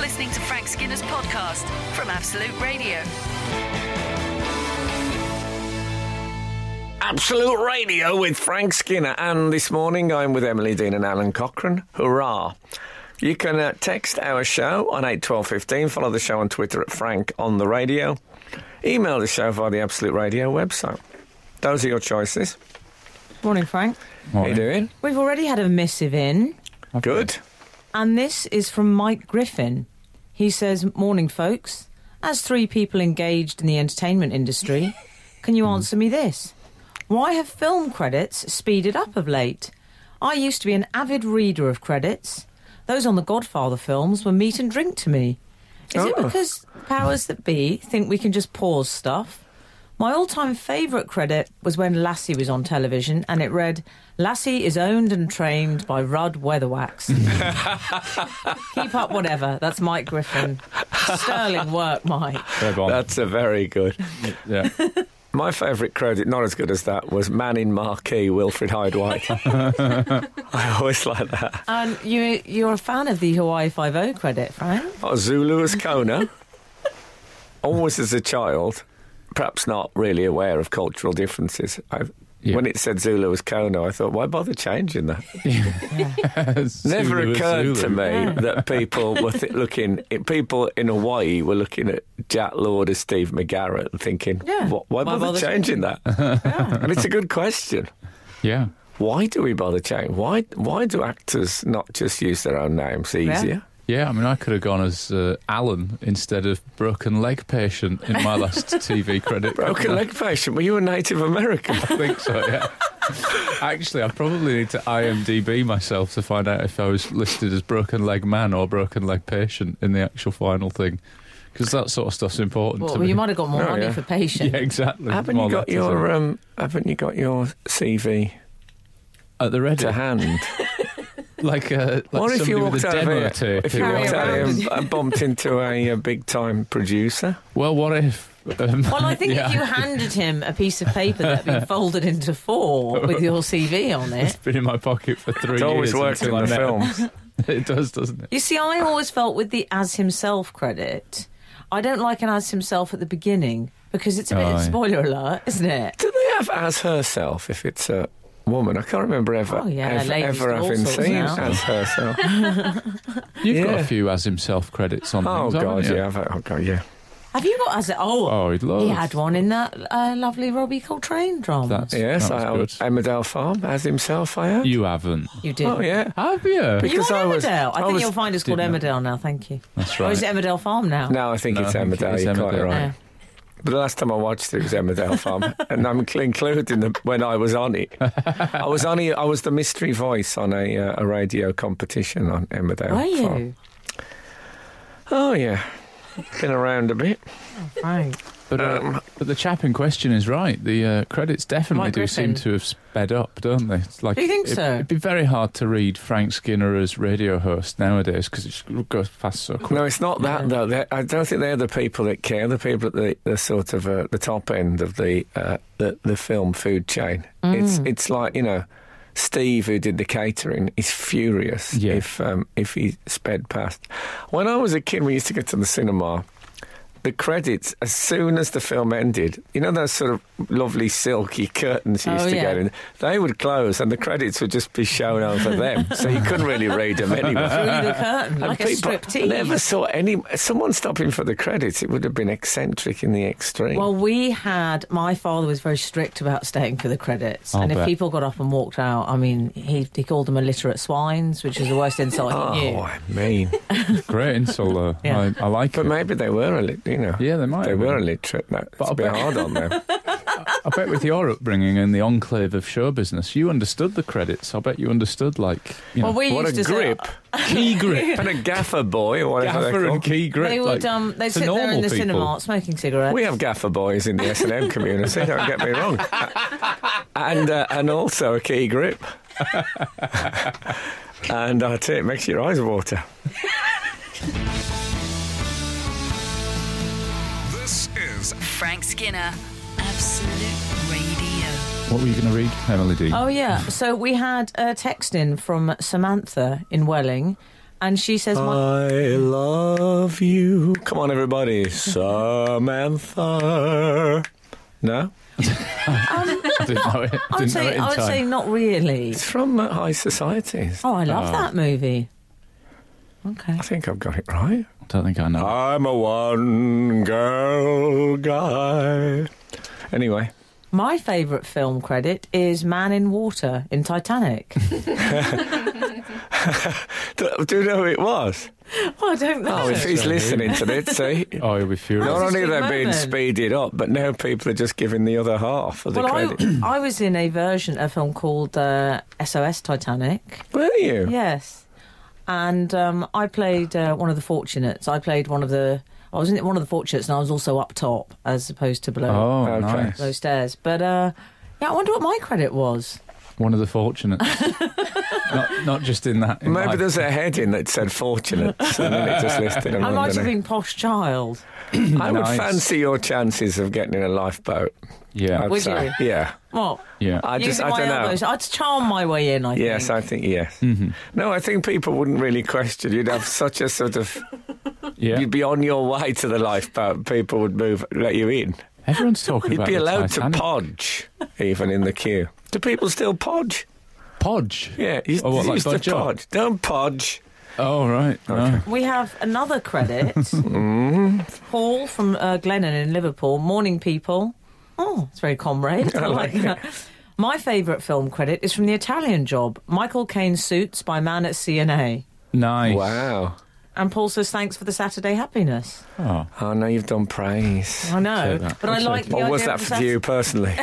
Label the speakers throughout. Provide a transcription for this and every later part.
Speaker 1: listening to Frank Skinner's podcast from Absolute Radio.
Speaker 2: Absolute Radio with Frank Skinner. And this morning I'm with Emily Dean and Alan Cochrane. Hurrah. You can text our show on 81215. Follow the show on Twitter at Frank on the Radio. Email the show via the Absolute Radio website. Those are your choices.
Speaker 3: Morning, Frank.
Speaker 2: How
Speaker 4: Morning.
Speaker 2: you doing?
Speaker 3: We've already had a missive in,
Speaker 2: Good.
Speaker 3: and this is from Mike Griffin. He says, "Morning, folks. As three people engaged in the entertainment industry, can you answer me this? Why have film credits speeded up of late? I used to be an avid reader of credits. Those on the Godfather films were meat and drink to me. Is it because powers that be think we can just pause stuff? My all-time favourite credit was when Lassie was on television and it read, 'Lassie is owned and trained by Rudd Weatherwax.' Keep up whatever." That's Mike Griffin. Sterling work, Mike.
Speaker 2: That's a very good.
Speaker 4: Yeah.
Speaker 2: My favourite credit, not as good as that, was Man in Marquee, Wilfred Hyde-White. I always like that.
Speaker 3: And you're a fan of the Hawaii Five-0 credit, Frank?
Speaker 2: Oh, Zulu as Kona. Always as a child, perhaps not really aware of cultural differences. When it said Zulu as Kona, I thought, why bother changing that? Never occurred to me that people were people in Hawaii were looking at Jack Lord as Steve McGarrett and thinking, why bother changing that? And it's a good question.
Speaker 4: Yeah.
Speaker 2: Why do we bother changing? Why do actors not just use their own names easier?
Speaker 4: Yeah, I mean, I could have gone as Alan instead of broken leg patient in my last TV credit.
Speaker 2: Broken leg patient? Were you a Native American?
Speaker 4: I think so, yeah. Actually, I probably need to IMDb myself to find out if I was listed as broken leg man or broken leg patient in the actual final thing. Because that sort of stuff's important to me.
Speaker 3: Well, you might have got more money for patient.
Speaker 4: Yeah, exactly.
Speaker 2: Haven't you got your CV
Speaker 4: at the ready
Speaker 2: to hand?
Speaker 4: Like
Speaker 2: what if you walked out of
Speaker 4: tape?
Speaker 2: If you walked out of here and bumped into a big-time producer?
Speaker 4: Well, what if...
Speaker 3: Well, I think if you handed him a piece of paper that had been folded into four with your CV on it...
Speaker 4: It's been in my pocket for 3 years.
Speaker 2: It's always worked in the films.
Speaker 4: It does, doesn't it?
Speaker 3: You see, I always felt with the as himself credit, I don't like an as himself at the beginning because it's a bit spoiler alert, isn't it?
Speaker 2: Do they have as herself if it's a woman? I can't remember ever having seen as herself.
Speaker 4: You've got a few as himself credits on things,
Speaker 2: God,
Speaker 4: haven't you?
Speaker 2: yeah.
Speaker 3: Have you got as it?
Speaker 4: He'd love.
Speaker 3: He had one in that lovely Robbie Coltrane drama.
Speaker 2: Yes, I have. Emmerdale Farm as himself. I have.
Speaker 4: You haven't.
Speaker 3: You did.
Speaker 2: Oh yeah,
Speaker 4: have you?
Speaker 2: Because
Speaker 3: you on Emmerdale? I think you'll find it's called Emmerdale now. Thank you.
Speaker 4: That's right.
Speaker 3: Or is it Emmerdale Farm now?
Speaker 2: No, I think it's Emmerdale. You're quite right.
Speaker 3: Yeah.
Speaker 2: But the last time I watched it was Emmerdale Farm, and I'm including when I was on it. I was the mystery voice on a radio competition on Emmerdale Farm.
Speaker 3: Were you?
Speaker 2: Oh yeah, been around a bit.
Speaker 3: Oh, Frank.
Speaker 4: But the chap in question is right. The credits definitely do seem to have sped up, don't they? It's like,
Speaker 3: do you think so?
Speaker 4: It'd be very hard to read Frank Skinner as radio host nowadays because it goes past so quick.
Speaker 2: No, it's not that though. I don't think they're the people that care. The people at the sort of the top end of the film food chain. It's like, Steve, who did the catering, is furious if he sped past. When I was a kid, we used to go to the cinema. The credits, as soon as the film ended, those sort of lovely silky curtains you used to get in, they would close and the credits would just be shown over them. So you couldn't really read them anyway.
Speaker 3: Through the curtain, like a striptease.
Speaker 2: I never saw someone stopping for the credits. It would have been eccentric in the extreme.
Speaker 3: Well, my father was very strict about staying for the credits. If people got up and walked out, I mean, he called them illiterate swines, which is the worst insult he knew.
Speaker 2: Oh, I mean.
Speaker 4: Great insult, though. Yeah. I like it.
Speaker 2: But maybe they were
Speaker 4: Yeah, they might.
Speaker 2: They were illiterate. It's a bit hard on them.
Speaker 4: I bet with your upbringing in the enclave of show business, you understood the credits. I bet you understood, what
Speaker 2: a grip.
Speaker 4: Key grip.
Speaker 2: And a gaffer boy, or whatever
Speaker 4: gaffer
Speaker 2: they're called.
Speaker 4: And key grip.
Speaker 3: They would, they'd sit there in the cinema smoking cigarettes.
Speaker 2: We have gaffer boys in the S&M community, don't get me wrong. And also a key grip. And I tell you, it makes your eyes water.
Speaker 1: This is Frank Skinner, Absolute Radio.
Speaker 4: What were you going to read, Emily D?
Speaker 3: Oh, yeah. So we had a text in from Samantha in Welling, And she says,
Speaker 2: I love you. Come on, everybody. Samantha. No?
Speaker 4: I didn't know it.
Speaker 3: I would say not really.
Speaker 2: It's from High Societies.
Speaker 3: Oh, I love that movie. Okay.
Speaker 2: I think I've got it right.
Speaker 4: I don't think I know.
Speaker 2: I'm a one-girl guy. Anyway.
Speaker 3: My favourite film credit is Man in Water in Titanic.
Speaker 2: Do you know who it was?
Speaker 3: Well, I don't know.
Speaker 2: Oh, if he's listening to this, see?
Speaker 4: Oh, he'll be furious.
Speaker 2: Not only are they
Speaker 3: Moment.
Speaker 2: being speeded up, but now people are just giving the other half of the credit.
Speaker 3: I was in a film called SOS Titanic.
Speaker 2: Were you?
Speaker 3: Yes. And I played one of the Fortunates. I was in one of the Fortunates, and I was also up top as opposed to below.
Speaker 4: Oh,
Speaker 2: Okay.
Speaker 4: nice.
Speaker 3: Below stairs. But yeah, I wonder what my credit was.
Speaker 4: One of the fortunates. not just in that. In
Speaker 2: Maybe
Speaker 4: life.
Speaker 2: there's a heading that said Fortunates, and then it just listed them
Speaker 3: I might have
Speaker 2: underneath.
Speaker 3: been Posh Child.
Speaker 2: I would
Speaker 4: Nice.
Speaker 2: fancy your chances of getting in a lifeboat.
Speaker 4: Yeah.
Speaker 2: I'd
Speaker 3: Would
Speaker 2: say.
Speaker 3: you?
Speaker 2: Yeah.
Speaker 3: What?
Speaker 4: Yeah.
Speaker 2: I
Speaker 3: Using
Speaker 2: don't
Speaker 3: my
Speaker 2: know.
Speaker 3: elbows. I'd charm my way in, I think.
Speaker 2: Yes, I think yes. No, I think people wouldn't really question. You'd have such a sort of.
Speaker 4: Yeah.
Speaker 2: You'd be on your way to the lifeboat. People would let you in.
Speaker 4: Everyone's talking
Speaker 2: You'd
Speaker 4: about
Speaker 2: be
Speaker 4: the
Speaker 2: allowed
Speaker 4: Titanic.
Speaker 2: to podge, even in the queue. Do people still podge?
Speaker 4: Podge?
Speaker 2: Yeah, you
Speaker 4: Oh, what, like
Speaker 2: used to
Speaker 4: budge up?
Speaker 2: podge. Don't podge.
Speaker 4: Oh, right.
Speaker 2: Okay.
Speaker 3: We have another credit. Paul from Glennon in Liverpool. Morning, people. Oh, it's very comrade. I like that. My favourite film credit is from The Italian Job. Michael Caine's Suits by Man at CNA.
Speaker 4: Nice.
Speaker 2: Wow.
Speaker 3: And Paul says, thanks for the Saturday happiness.
Speaker 4: Oh.
Speaker 2: Oh, no, you've done praise.
Speaker 3: I know,
Speaker 4: Take that.
Speaker 3: but I
Speaker 4: I'll
Speaker 3: like
Speaker 4: take
Speaker 3: the
Speaker 2: Or
Speaker 3: idea
Speaker 2: was
Speaker 3: of
Speaker 2: that
Speaker 3: the
Speaker 2: for you personally?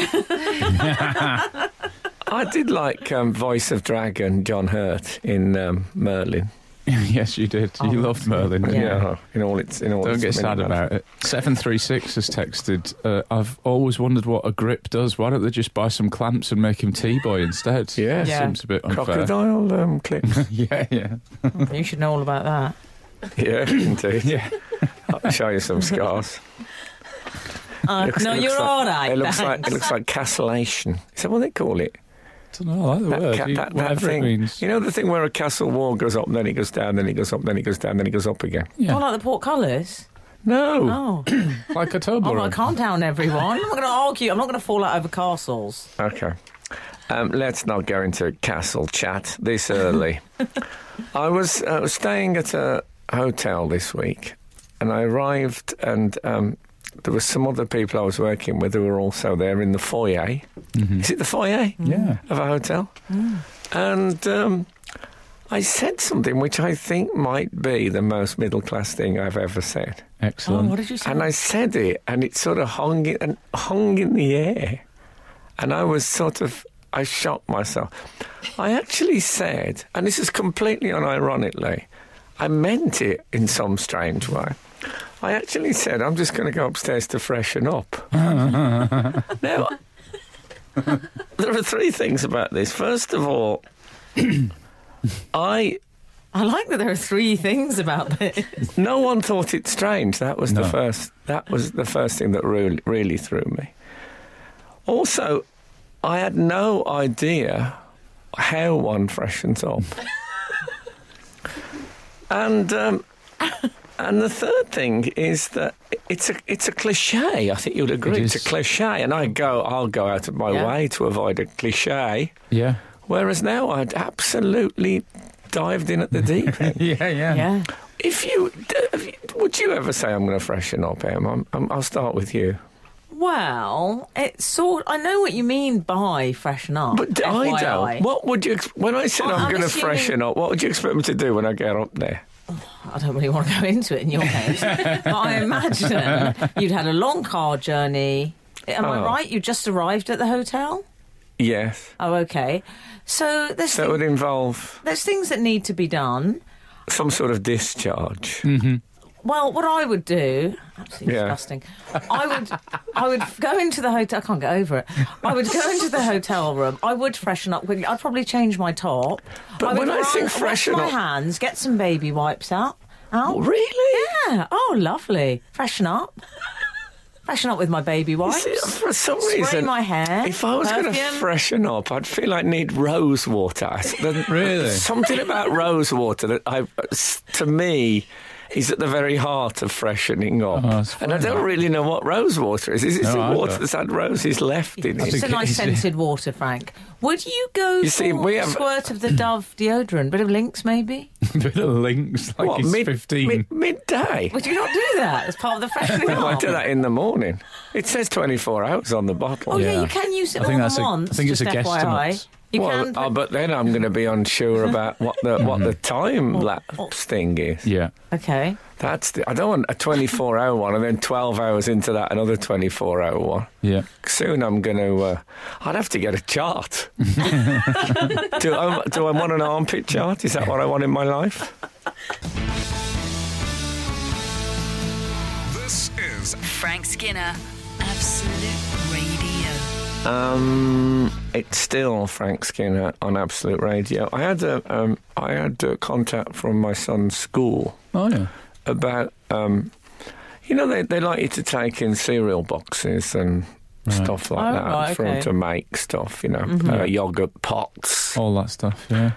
Speaker 2: I did like Voice of Dragon, John Hurt in Merlin.
Speaker 4: Yes, you did.
Speaker 3: Oh,
Speaker 4: You loved Merlin.
Speaker 3: Yeah.
Speaker 4: didn't you?
Speaker 2: Yeah, in all its
Speaker 4: Don't get sad
Speaker 2: many
Speaker 4: about it. 736 has texted, I've always wondered what a grip does. Why don't they just buy some clamps and make him T-boy instead?
Speaker 2: Yeah.
Speaker 3: Yeah.
Speaker 4: Seems a bit unfair.
Speaker 2: Crocodile clips.
Speaker 4: Yeah.
Speaker 3: You should know all about that.
Speaker 2: Yeah, indeed.
Speaker 4: Yeah.
Speaker 2: I'll show you some scars.
Speaker 3: No,
Speaker 2: It
Speaker 3: you're
Speaker 2: looks
Speaker 3: all right.
Speaker 2: It looks
Speaker 3: thanks.
Speaker 2: like castellation. Is that what they call it?
Speaker 4: I don't know, I like the word.
Speaker 2: That
Speaker 4: Whatever
Speaker 2: thing.
Speaker 4: it means.
Speaker 2: You know the thing where a castle wall goes up, then it goes down, then it goes up, then it goes down, then it goes up again?
Speaker 4: Yeah.
Speaker 3: Oh, like the portcullis?
Speaker 2: No.
Speaker 3: Oh.
Speaker 4: Like a
Speaker 3: All
Speaker 4: Toblerone.
Speaker 3: right, calm down, everyone. I'm not going to argue. I'm not going to fall out over castles.
Speaker 2: Okay. Let's not go into castle chat this early. I was staying at a hotel this week, and I arrived, and there were some other people I was working with who were also there in the foyer. Is it the foyer?
Speaker 4: Yeah.
Speaker 2: Of a hotel? And I said something which I think might be the most middle-class thing I've ever said.
Speaker 3: Oh,
Speaker 4: Excellent.
Speaker 3: what did you say?
Speaker 2: And I said it, and it sort of hung in the air. And I shocked myself. I actually said, and this is completely unironically, I meant it in some strange way. I actually said, I'm just going to go upstairs to freshen up. Now, there are three things about this. First of all,
Speaker 3: I like that there are three things about this.
Speaker 2: no one thought it strange. That was
Speaker 4: No.
Speaker 2: the first. That was the first thing that really threw me. Also, I had no idea how one freshens up. And the third thing is that it's a cliche. I think you'd agree.
Speaker 4: It
Speaker 2: It's a
Speaker 4: is.
Speaker 2: cliche, and I'll go out of my
Speaker 3: Yeah.
Speaker 2: way to avoid a cliche.
Speaker 4: Yeah.
Speaker 2: Whereas now I'd absolutely dived in at the deep end.
Speaker 4: Yeah.
Speaker 3: Yeah.
Speaker 2: Would you ever say I'm going to freshen up, Em? I'll start with you.
Speaker 3: Well, I know what you mean by freshen up.
Speaker 2: But I
Speaker 3: FYI.
Speaker 2: don't. What would you? When I said
Speaker 3: Well,
Speaker 2: I'm
Speaker 3: I'm
Speaker 2: going to
Speaker 3: assuming-
Speaker 2: freshen up, what would you expect me to do when I get up there?
Speaker 3: I don't really want to go into it in your case, but I imagine you'd had a long car journey. Am I
Speaker 2: Oh.
Speaker 3: right? You just arrived at the hotel?
Speaker 2: Yes.
Speaker 3: Oh, okay. So there's
Speaker 2: So it would involve
Speaker 3: there's things that need to be done.
Speaker 2: some sort of discharge.
Speaker 3: Well, what I would do, absolutely
Speaker 2: Yeah.
Speaker 3: disgusting. I would go into the hotel. I can't get over it. I would go into the hotel room. I would freshen up quickly. I'd probably change my top.
Speaker 2: But
Speaker 3: would
Speaker 2: when I think freshen
Speaker 3: wash
Speaker 2: up-
Speaker 3: my hands, get some baby wipes out.
Speaker 2: Really?
Speaker 3: Yeah. Oh, lovely. Freshen up. Freshen up with my baby wipes.
Speaker 2: See, for some
Speaker 3: Spray
Speaker 2: reason,
Speaker 3: my hair.
Speaker 2: if I was going to
Speaker 3: perfume.
Speaker 2: freshen up, I'd feel I need rose water.
Speaker 4: Really?
Speaker 2: Something about rose water that to me, is at the very heart of freshening up.
Speaker 4: Oh, that's
Speaker 2: and I
Speaker 4: fine.
Speaker 2: don't really know what rose water is. Is it
Speaker 4: No,
Speaker 2: some
Speaker 4: I
Speaker 2: water
Speaker 4: don't.
Speaker 2: that's had roses left in
Speaker 3: It's
Speaker 2: it?
Speaker 3: a nice scented water, Frank. Would you go
Speaker 2: You see,
Speaker 3: for
Speaker 2: we
Speaker 3: a
Speaker 2: have-
Speaker 3: squirt of the Dove deodorant? Bit of Lynx, maybe?
Speaker 4: Bit of links, like
Speaker 2: What,
Speaker 4: he's 15.
Speaker 2: midday?
Speaker 3: Would you not do that as part of the freshening
Speaker 2: No, I
Speaker 3: up?
Speaker 2: do that in the morning. It says 24 hours on the bottle.
Speaker 3: Oh, yeah,
Speaker 4: Yeah.
Speaker 3: you can use it
Speaker 4: I think
Speaker 3: more
Speaker 4: that's
Speaker 3: than
Speaker 4: a-
Speaker 3: once.
Speaker 4: I think it's
Speaker 3: just
Speaker 4: a
Speaker 3: FYI.
Speaker 4: guesstimate.
Speaker 3: You
Speaker 2: Well,
Speaker 3: can.
Speaker 2: but then I'm going to be unsure about what the time lapse thing is.
Speaker 4: Yeah.
Speaker 3: Okay.
Speaker 2: I don't want a 24-hour one and then 12 hours into that another 24-hour one.
Speaker 4: Yeah.
Speaker 2: Soon I'm going to. I'd have to get a chart. do I want an armpit chart? Is that what I want in my life?
Speaker 5: This is
Speaker 1: Frank Skinner, Absolute Radio.
Speaker 2: It's still Frank Skinner on Absolute Radio. I had a contact from my son's school
Speaker 4: Oh, yeah.
Speaker 2: about they like you to take in cereal boxes and stuff like
Speaker 3: Oh,
Speaker 2: that
Speaker 3: right,
Speaker 2: for 'em
Speaker 3: okay.
Speaker 2: to make stuff, yogurt pots.
Speaker 4: All that stuff, yeah.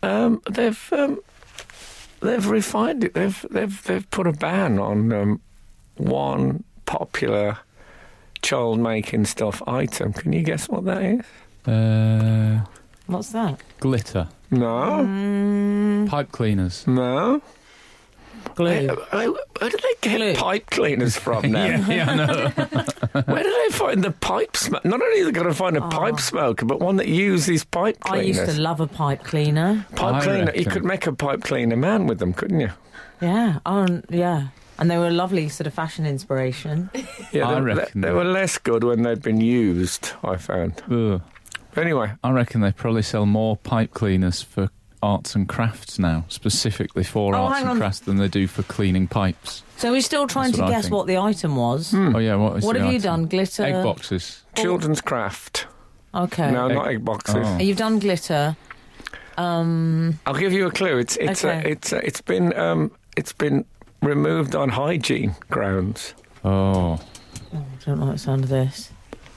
Speaker 2: They've refined it. They've put a ban on one popular child making stuff item. Can you guess what that is?
Speaker 3: What's that?
Speaker 4: Glitter.
Speaker 2: No,
Speaker 4: Pipe cleaners.
Speaker 2: no.
Speaker 3: Glue.
Speaker 2: Where do they get
Speaker 3: Glue.
Speaker 2: pipe cleaners from now?
Speaker 4: Yeah, I know.
Speaker 2: Where do they find the pipe smoke? Not only are they going to find a pipe smoker, but one that uses pipe
Speaker 3: I
Speaker 2: cleaners.
Speaker 3: used to love a pipe cleaner.
Speaker 2: Pipe
Speaker 4: I
Speaker 2: cleaner. You
Speaker 4: reckon.
Speaker 2: could make a pipe cleaner man with them, couldn't you?
Speaker 3: Yeah. Yeah. And they were a lovely sort of fashion inspiration.
Speaker 2: Yeah,
Speaker 4: I
Speaker 2: they,
Speaker 4: reckon
Speaker 2: they
Speaker 4: they-
Speaker 2: were less good when they'd been used, I found.
Speaker 4: Ugh.
Speaker 2: Anyway,
Speaker 4: I reckon they probably sell more pipe cleaners for arts and crafts now, specifically for
Speaker 3: Oh,
Speaker 4: arts
Speaker 3: hang
Speaker 4: and
Speaker 3: on.
Speaker 4: crafts, than they do for cleaning pipes.
Speaker 3: So we're still trying
Speaker 4: That's
Speaker 3: to
Speaker 4: what I
Speaker 3: guess
Speaker 4: think.
Speaker 3: what the item was.
Speaker 4: Oh, yeah, what is
Speaker 3: What
Speaker 4: the
Speaker 3: have you
Speaker 4: item?
Speaker 3: done? Glitter?
Speaker 4: Egg boxes.
Speaker 2: children's craft.
Speaker 3: Okay.
Speaker 2: No,
Speaker 4: Egg-
Speaker 2: not egg boxes.
Speaker 4: Oh.
Speaker 3: You've done glitter.
Speaker 2: I'll give you a clue. It's been removed on hygiene grounds.
Speaker 4: Oh.
Speaker 3: I don't like the sound of this.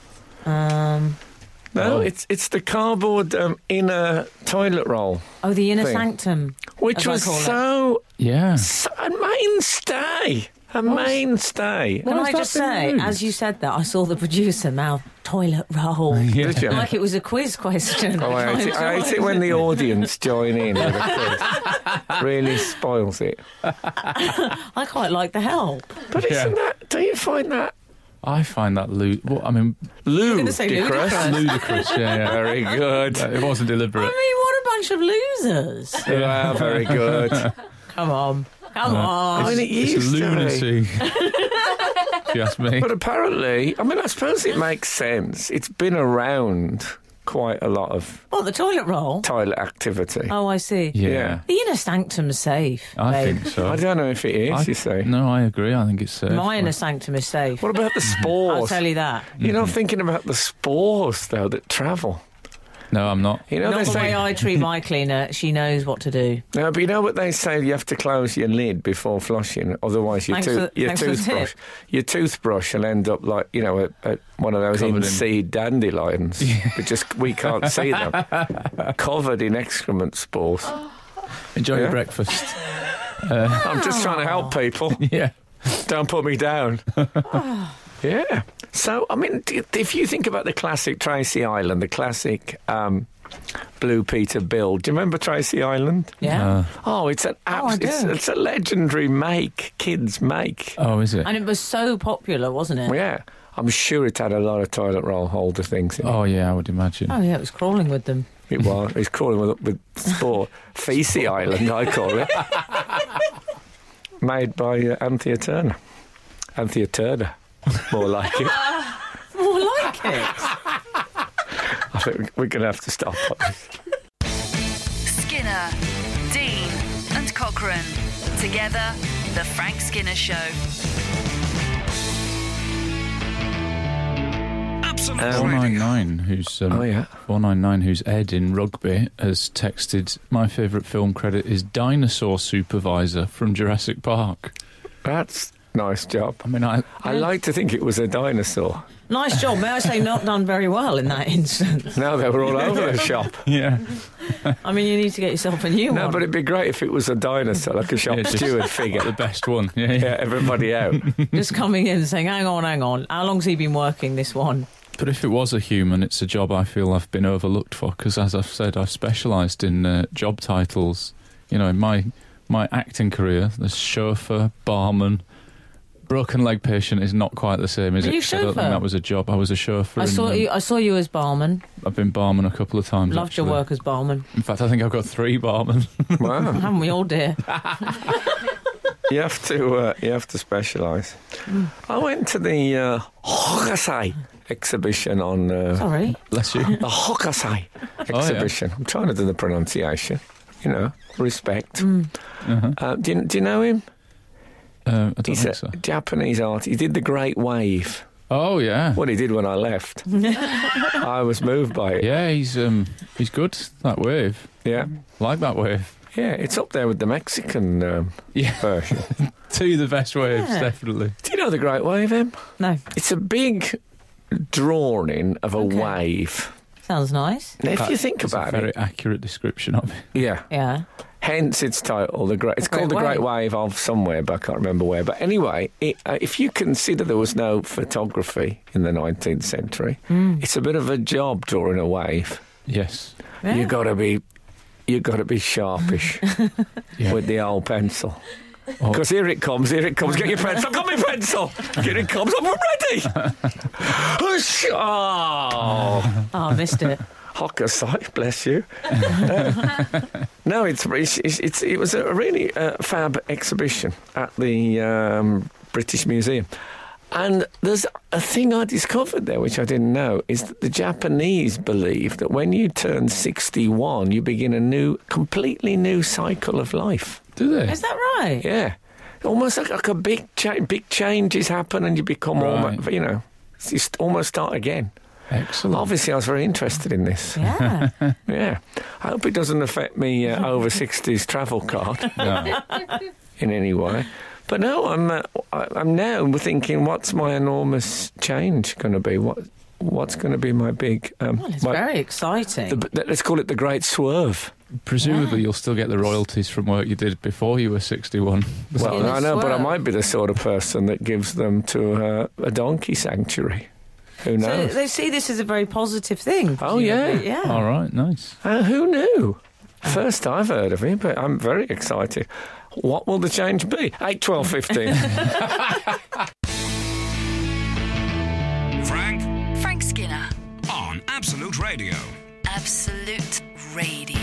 Speaker 2: No,
Speaker 4: Oh.
Speaker 2: it's the cardboard inner toilet roll,
Speaker 3: Oh, the inner
Speaker 2: Thing.
Speaker 3: sanctum.
Speaker 2: which
Speaker 3: As I
Speaker 2: was
Speaker 3: call it.
Speaker 4: Yeah.
Speaker 2: a mainstay. A mainstay.
Speaker 3: Can
Speaker 4: Why
Speaker 3: I
Speaker 4: has
Speaker 3: just
Speaker 4: that been
Speaker 3: say,
Speaker 4: removed?
Speaker 3: as you said that, I saw the producer mouth toilet roll.
Speaker 2: Did you?
Speaker 3: Like it was a quiz question.
Speaker 2: Oh, I hate it when the audience join in with a quiz. Really spoils it.
Speaker 3: I quite like the help.
Speaker 2: But
Speaker 4: Yeah.
Speaker 2: isn't that? Do you find that
Speaker 4: I find that
Speaker 3: gonna say
Speaker 2: ludicrous?
Speaker 4: ludicrous. Yeah.
Speaker 2: Very good.
Speaker 4: It wasn't
Speaker 3: I
Speaker 4: deliberate.
Speaker 3: mean, what a bunch of losers.
Speaker 2: Wow, very good.
Speaker 3: Come on. Come on.
Speaker 2: I mean, it
Speaker 4: It's
Speaker 2: used to be.
Speaker 4: lunacy. If you ask me.
Speaker 2: But apparently, I mean, I suppose it makes sense. It's been around quite a lot of
Speaker 3: What, the toilet roll?
Speaker 2: toilet activity.
Speaker 3: Oh, I see.
Speaker 4: Yeah.
Speaker 3: The inner sanctum's safe.
Speaker 4: I
Speaker 3: babe.
Speaker 4: think so.
Speaker 2: I don't know if it is, you see.
Speaker 4: No, I agree. I think it's safe.
Speaker 3: My inner sanctum is safe.
Speaker 2: What about the
Speaker 3: I'll
Speaker 2: spores?
Speaker 3: tell you that.
Speaker 2: You're not thinking about the spores, though, that travel.
Speaker 4: No, I'm not.
Speaker 2: You know,
Speaker 3: Not
Speaker 2: they
Speaker 3: the
Speaker 2: say.
Speaker 3: way I treat my cleaner. She knows what to do.
Speaker 2: No, but you know what they say? You have to close your lid before flushing, otherwise your,
Speaker 3: Thanks for the
Speaker 2: toothbrush,
Speaker 3: tip.
Speaker 2: your toothbrush will end up like at one of those
Speaker 4: Covered in-
Speaker 2: in-seed dandelions. We can't see them, covered in excrement spores.
Speaker 4: Enjoy
Speaker 2: Yeah.
Speaker 4: your breakfast.
Speaker 2: I'm just trying to help people.
Speaker 4: Yeah.
Speaker 2: Don't put me down. Yeah. So, I mean, if you think about the classic Tracy Island, the classic Blue Peter-Bill, do you remember Tracy Island?
Speaker 3: Yeah.
Speaker 2: Oh, it's an
Speaker 3: I do.
Speaker 2: it's a legendary kids make.
Speaker 4: Oh, is it?
Speaker 3: And it was so popular, wasn't it?
Speaker 2: Yeah. I'm sure it had a lot of toilet roll holder things in it.
Speaker 4: Oh, yeah, I would imagine.
Speaker 3: Oh, yeah, it was crawling with them.
Speaker 2: It was. It's crawling with spore. Feces Island, I call it. Made by Anthea Turner. Anthea Turner, more like it.
Speaker 3: More like it.
Speaker 2: I think we're going to have to stop on this.
Speaker 1: Skinner, Dean, and Cochrane. Together, The Frank Skinner Show.
Speaker 5: Absolute Radio.
Speaker 4: 499, who's
Speaker 2: Oh, yeah.
Speaker 4: 499, who's Ed in rugby, has texted. My favourite film credit is Dinosaur Supervisor from Jurassic Park.
Speaker 2: That's nice job.
Speaker 4: I mean, I
Speaker 2: I like to think it was a dinosaur.
Speaker 3: Nice job. May I say, not done very well in that instance.
Speaker 2: No, they were all over the shop.
Speaker 4: yeah.
Speaker 3: I mean, you need to get yourself a new
Speaker 2: No,
Speaker 3: one.
Speaker 2: but it'd be great if it was a dinosaur, like a shop
Speaker 4: Yeah, just-
Speaker 2: steward figure.
Speaker 4: The best one. Yeah.
Speaker 2: Yeah, everybody out.
Speaker 3: Just coming in and saying, hang on. How long's he been working, this one?
Speaker 4: But if it was a human, it's a job I feel I've been overlooked for, because as I've said, I've specialised in job titles. You know, in my acting career, there's chauffeur, barman. Broken leg patient is not quite the same, is
Speaker 3: Were
Speaker 4: it?
Speaker 3: you
Speaker 4: 'Cause I don't
Speaker 3: chauffeur?
Speaker 4: think that was a job. I was a chauffeur.
Speaker 3: I saw you as barman.
Speaker 4: I've been barman a couple of times.
Speaker 3: Loved your
Speaker 4: actually.
Speaker 3: work as barman.
Speaker 4: In fact, I think I've got 3 barmen.
Speaker 2: Wow.
Speaker 3: Haven't we all, dear?
Speaker 2: You have to specialise. I went to the Hokusai exhibition on
Speaker 3: Sorry.
Speaker 4: Bless you.
Speaker 2: the Hokusai exhibition. I'm trying to do the pronunciation. You know, respect.
Speaker 4: Uh-huh.
Speaker 2: Do you know him?
Speaker 4: I don't
Speaker 2: He's
Speaker 4: think
Speaker 2: a
Speaker 4: so.
Speaker 2: Japanese artist. He did the Great Wave.
Speaker 4: Oh yeah,
Speaker 2: What he did when I left. I was moved by it.
Speaker 4: yeah. He's good. That wave,
Speaker 2: Yeah.
Speaker 4: like that wave.
Speaker 2: Yeah, it's up there with the Mexican
Speaker 4: Yeah,
Speaker 2: version.
Speaker 4: 2 of the best waves,
Speaker 3: Yeah.
Speaker 4: definitely.
Speaker 2: Do you know the Great Wave, Em?
Speaker 3: No.
Speaker 2: It's a big drawing of a
Speaker 3: Okay.
Speaker 2: wave.
Speaker 3: Sounds nice.
Speaker 2: Now, if you think
Speaker 4: That's
Speaker 2: about
Speaker 4: a very
Speaker 2: it,
Speaker 4: accurate description of it.
Speaker 2: yeah.
Speaker 3: Yeah.
Speaker 2: Hence its title, It's
Speaker 3: Great
Speaker 2: called the Great
Speaker 3: Wave.
Speaker 2: Wave of somewhere, but I can't remember where. But anyway, if you consider there was no photography in the 19th century, it's a bit of a job drawing a wave.
Speaker 4: Yes.
Speaker 3: Yeah.
Speaker 2: You got to be sharpish
Speaker 4: Yeah.
Speaker 2: with the old pencil.
Speaker 4: Oh.
Speaker 2: Because here it comes. Get your pencil. I've got my pencil. Here it comes. I'm ready. Oh,
Speaker 3: Oh, I missed it.
Speaker 2: Hokusai, bless you. No, it was a really fab exhibition at the British Museum. And there's a thing I discovered there, which I didn't know, is that the Japanese believe that when you turn 61, you begin a completely new cycle of life.
Speaker 4: Do they?
Speaker 3: Is that right?
Speaker 2: Yeah. Almost like a big changes happen and you become
Speaker 4: Right.
Speaker 2: almost, you almost start again.
Speaker 4: Excellent.
Speaker 2: Obviously, I was very interested in this.
Speaker 3: Yeah.
Speaker 2: Yeah. I hope it doesn't affect me over 60s travel card
Speaker 4: No.
Speaker 2: in any way. But no, I'm now thinking, what's my enormous change going to be? What's going to be my big?
Speaker 3: Well, it's very exciting.
Speaker 2: Let's call it the Great Swerve.
Speaker 4: Presumably, you'll still get the royalties from work you did before you were 61.
Speaker 2: Well,
Speaker 3: in a
Speaker 2: I know, but I
Speaker 3: swerve.
Speaker 2: might be the sort of person that gives them to a donkey sanctuary. Who
Speaker 3: So
Speaker 2: knows?
Speaker 3: they see this as a very positive thing.
Speaker 2: Oh, yeah.
Speaker 3: presumably. Yeah.
Speaker 4: All right, nice.
Speaker 2: Who knew? First I've heard of him, but I'm very excited. What will the change be? 8, 12, 15.
Speaker 1: Frank Skinner.
Speaker 5: On Absolute Radio.
Speaker 1: Absolute Radio.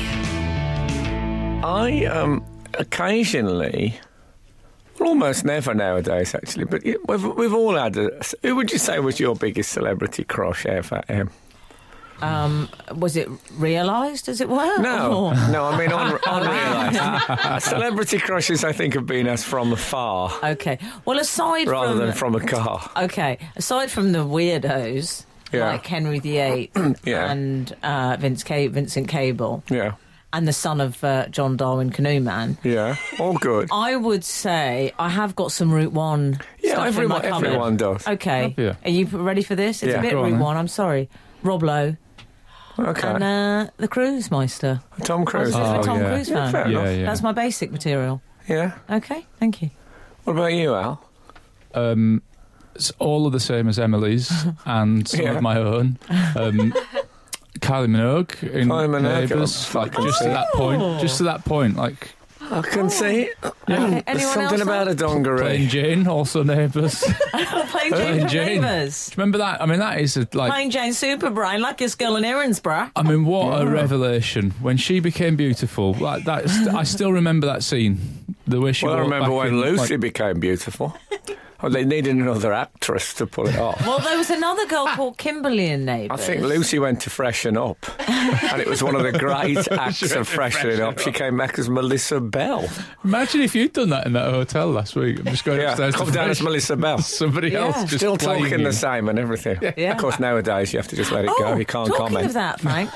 Speaker 2: I occasionally, well, almost never nowadays actually, but we've all had who would you say was your biggest celebrity crush ever, Em?
Speaker 3: Was it realised, as it were?
Speaker 2: No,
Speaker 3: Or-
Speaker 2: I mean unrealised. Celebrity crushes, I think, have been as from afar
Speaker 3: Okay. Well, aside
Speaker 2: rather
Speaker 3: from
Speaker 2: than from a car.
Speaker 3: Okay, aside from the weirdos
Speaker 2: Yeah.
Speaker 3: like Henry VIII
Speaker 2: Yeah.
Speaker 3: and Vincent Cable
Speaker 2: Yeah,
Speaker 3: and the son of John Darwin Canoe Man,
Speaker 2: yeah, all good.
Speaker 3: I would say I have got some Route 1
Speaker 2: Yeah,
Speaker 3: stuff in my cupboard.
Speaker 2: everyone does.
Speaker 3: Okay,
Speaker 4: Yeah.
Speaker 3: are you ready for this? It's
Speaker 2: Yeah.
Speaker 3: a bit
Speaker 4: Go on,
Speaker 3: Route
Speaker 4: then.
Speaker 3: 1, I'm sorry. Rob Lowe
Speaker 2: Okay,
Speaker 3: and the Cruise Meister.
Speaker 2: Tom
Speaker 3: I was
Speaker 2: Cruise.
Speaker 3: a bit of a
Speaker 4: Oh,
Speaker 3: Tom
Speaker 4: yeah.
Speaker 3: Cruise
Speaker 2: Yeah,
Speaker 3: fan.
Speaker 2: fair enough.
Speaker 4: Yeah, yeah.
Speaker 3: That's my basic material.
Speaker 2: Yeah.
Speaker 3: Okay, thank you.
Speaker 2: What about you, Al?
Speaker 4: It's all of the same as Emily's and some
Speaker 2: Yeah.
Speaker 4: of my own. Kylie Minogue in
Speaker 2: Kylie Minogue,
Speaker 4: Neighbours,
Speaker 2: I
Speaker 4: like
Speaker 2: can
Speaker 4: just
Speaker 2: see.
Speaker 4: at that point. Just to that point, like
Speaker 2: I can see.
Speaker 3: Anyone
Speaker 2: There's
Speaker 3: else
Speaker 2: something about a
Speaker 4: Plain
Speaker 2: dungaree.
Speaker 4: Jane, also Neighbours.
Speaker 3: Plain Jane
Speaker 4: Plain
Speaker 3: from
Speaker 4: Jane.
Speaker 3: Neighbours.
Speaker 4: Remember that? I mean, that is like.
Speaker 3: Plain Jane Superbrain, like your skull and Erinsborough.
Speaker 4: I mean, what a revelation when she became beautiful. Like that, I still remember that scene. The way she.
Speaker 2: Well, I
Speaker 4: walked
Speaker 2: remember
Speaker 4: back
Speaker 2: when
Speaker 4: in,
Speaker 2: Lucy
Speaker 4: like-
Speaker 2: became beautiful. Oh, they needed another actress to pull it off.
Speaker 3: Well, there was another girl called Kimberly in
Speaker 2: I
Speaker 3: Neighbours.
Speaker 2: think Lucy went to freshen up, and it was one of the great acts
Speaker 4: went
Speaker 2: of
Speaker 4: to
Speaker 2: freshening up. She came back as Melissa Bell.
Speaker 4: Imagine if you'd done that in that hotel last week. I'm just going
Speaker 2: Yeah,
Speaker 4: upstairs.
Speaker 2: come
Speaker 4: to
Speaker 2: down as
Speaker 4: fresh-
Speaker 2: Melissa Bell.
Speaker 4: Somebody
Speaker 3: Yeah.
Speaker 4: else just
Speaker 2: Still
Speaker 4: playing
Speaker 2: talking
Speaker 4: you.
Speaker 2: the same and everything.
Speaker 3: Yeah.
Speaker 2: Of course, nowadays you have to just let it go. You can't
Speaker 3: talking
Speaker 2: comment.
Speaker 3: of that, Frank,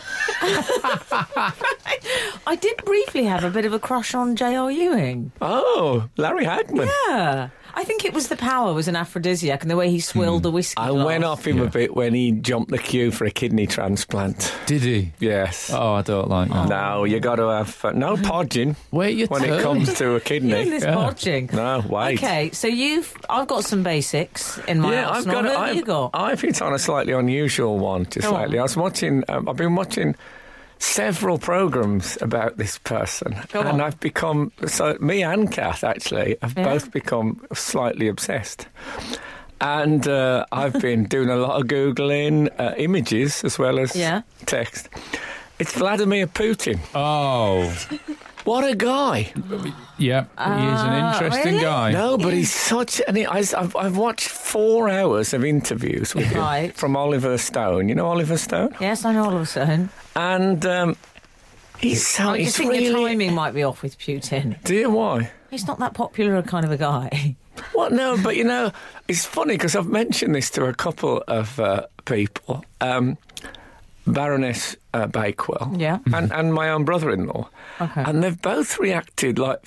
Speaker 3: I did briefly have a bit of a crush on J.R. Ewing.
Speaker 2: Oh, Larry Hagman.
Speaker 3: Yeah. I think it was the power was an aphrodisiac and the way he swilled the whiskey
Speaker 2: I
Speaker 3: glass.
Speaker 2: went off him a bit when he jumped the queue for a kidney transplant.
Speaker 4: Did he?
Speaker 2: Yes.
Speaker 4: Oh, I don't like that.
Speaker 2: No, you got to have no podging
Speaker 4: Wait your
Speaker 2: when
Speaker 4: turn.
Speaker 2: it comes to a
Speaker 3: Look at
Speaker 2: kidney.
Speaker 3: this podging.
Speaker 2: No, wait.
Speaker 3: Okay, so I've got some basics in my arsenal. What have you got?
Speaker 2: I've hit on a slightly unusual one just
Speaker 3: Go on.
Speaker 2: lately. I've been watching several programmes about this person,
Speaker 3: Go
Speaker 2: and
Speaker 3: on.
Speaker 2: I've become me and Kath actually have both become slightly obsessed. And I've been doing a lot of Googling images as well as text. It's Vladimir Putin.
Speaker 4: Oh,
Speaker 2: What a guy!
Speaker 4: yeah, he is an interesting
Speaker 3: really?
Speaker 4: guy.
Speaker 2: No, but he's such. I've watched 4 hours of interviews with him
Speaker 3: Right.
Speaker 2: from Oliver Stone. You know Oliver Stone?
Speaker 3: Yes, I know all of a sudden.
Speaker 2: And he's so.
Speaker 3: I just
Speaker 2: He's
Speaker 3: think your
Speaker 2: really.
Speaker 3: timing might be off with Putin.
Speaker 2: Do you why?
Speaker 3: He's not that popular a kind of a guy.
Speaker 2: Well, no, but it's funny because I've mentioned this to a couple of people. Baroness Bakewell
Speaker 3: Yeah.
Speaker 2: and my own brother-in-law.
Speaker 3: Okay.
Speaker 2: And they've both reacted like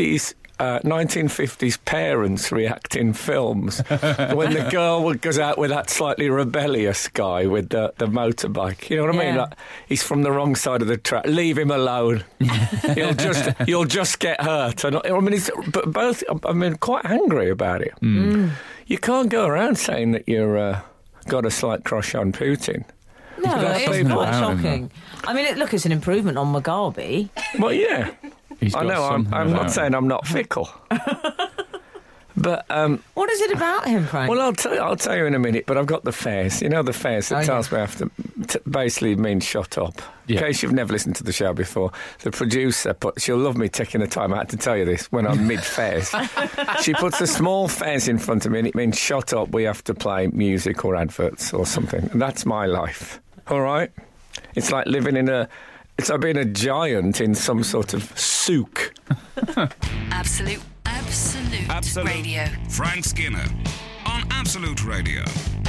Speaker 2: 1950s parents react in films when the girl goes out with that slightly rebellious guy with the motorbike. You know what I mean?
Speaker 3: Yeah.
Speaker 2: Like, he's from the wrong side of the track. Leave him alone. You'll just get hurt. And, I mean, but both. I mean, quite angry about it. You can't go around saying that you're got a slight crush on Putin.
Speaker 3: No,
Speaker 2: That's
Speaker 3: it's
Speaker 2: people.
Speaker 3: quite shocking. I mean, look, it's an improvement on Mugabe.
Speaker 2: Well, yeah.
Speaker 4: He's
Speaker 2: I
Speaker 4: got
Speaker 2: know.
Speaker 4: something
Speaker 2: I'm not
Speaker 4: about
Speaker 2: saying I'm not fickle. But
Speaker 3: What is it about him, Frank?
Speaker 2: well, I'll tell you in a minute. But I've got the fairs. You know the fairs that tells me I have to basically means shut up.
Speaker 4: Yeah.
Speaker 2: In case you've never listened to the show before, the producer she'll love me taking the time out to tell you this when I'm mid fairs. She puts a small fairs in front of me, and it means shut up. We have to play music or adverts or something. And that's my life. All right. It's like living in it's like being a giant in some sort of souk.
Speaker 1: Absolute Radio.
Speaker 5: Frank Skinner on Absolute Radio.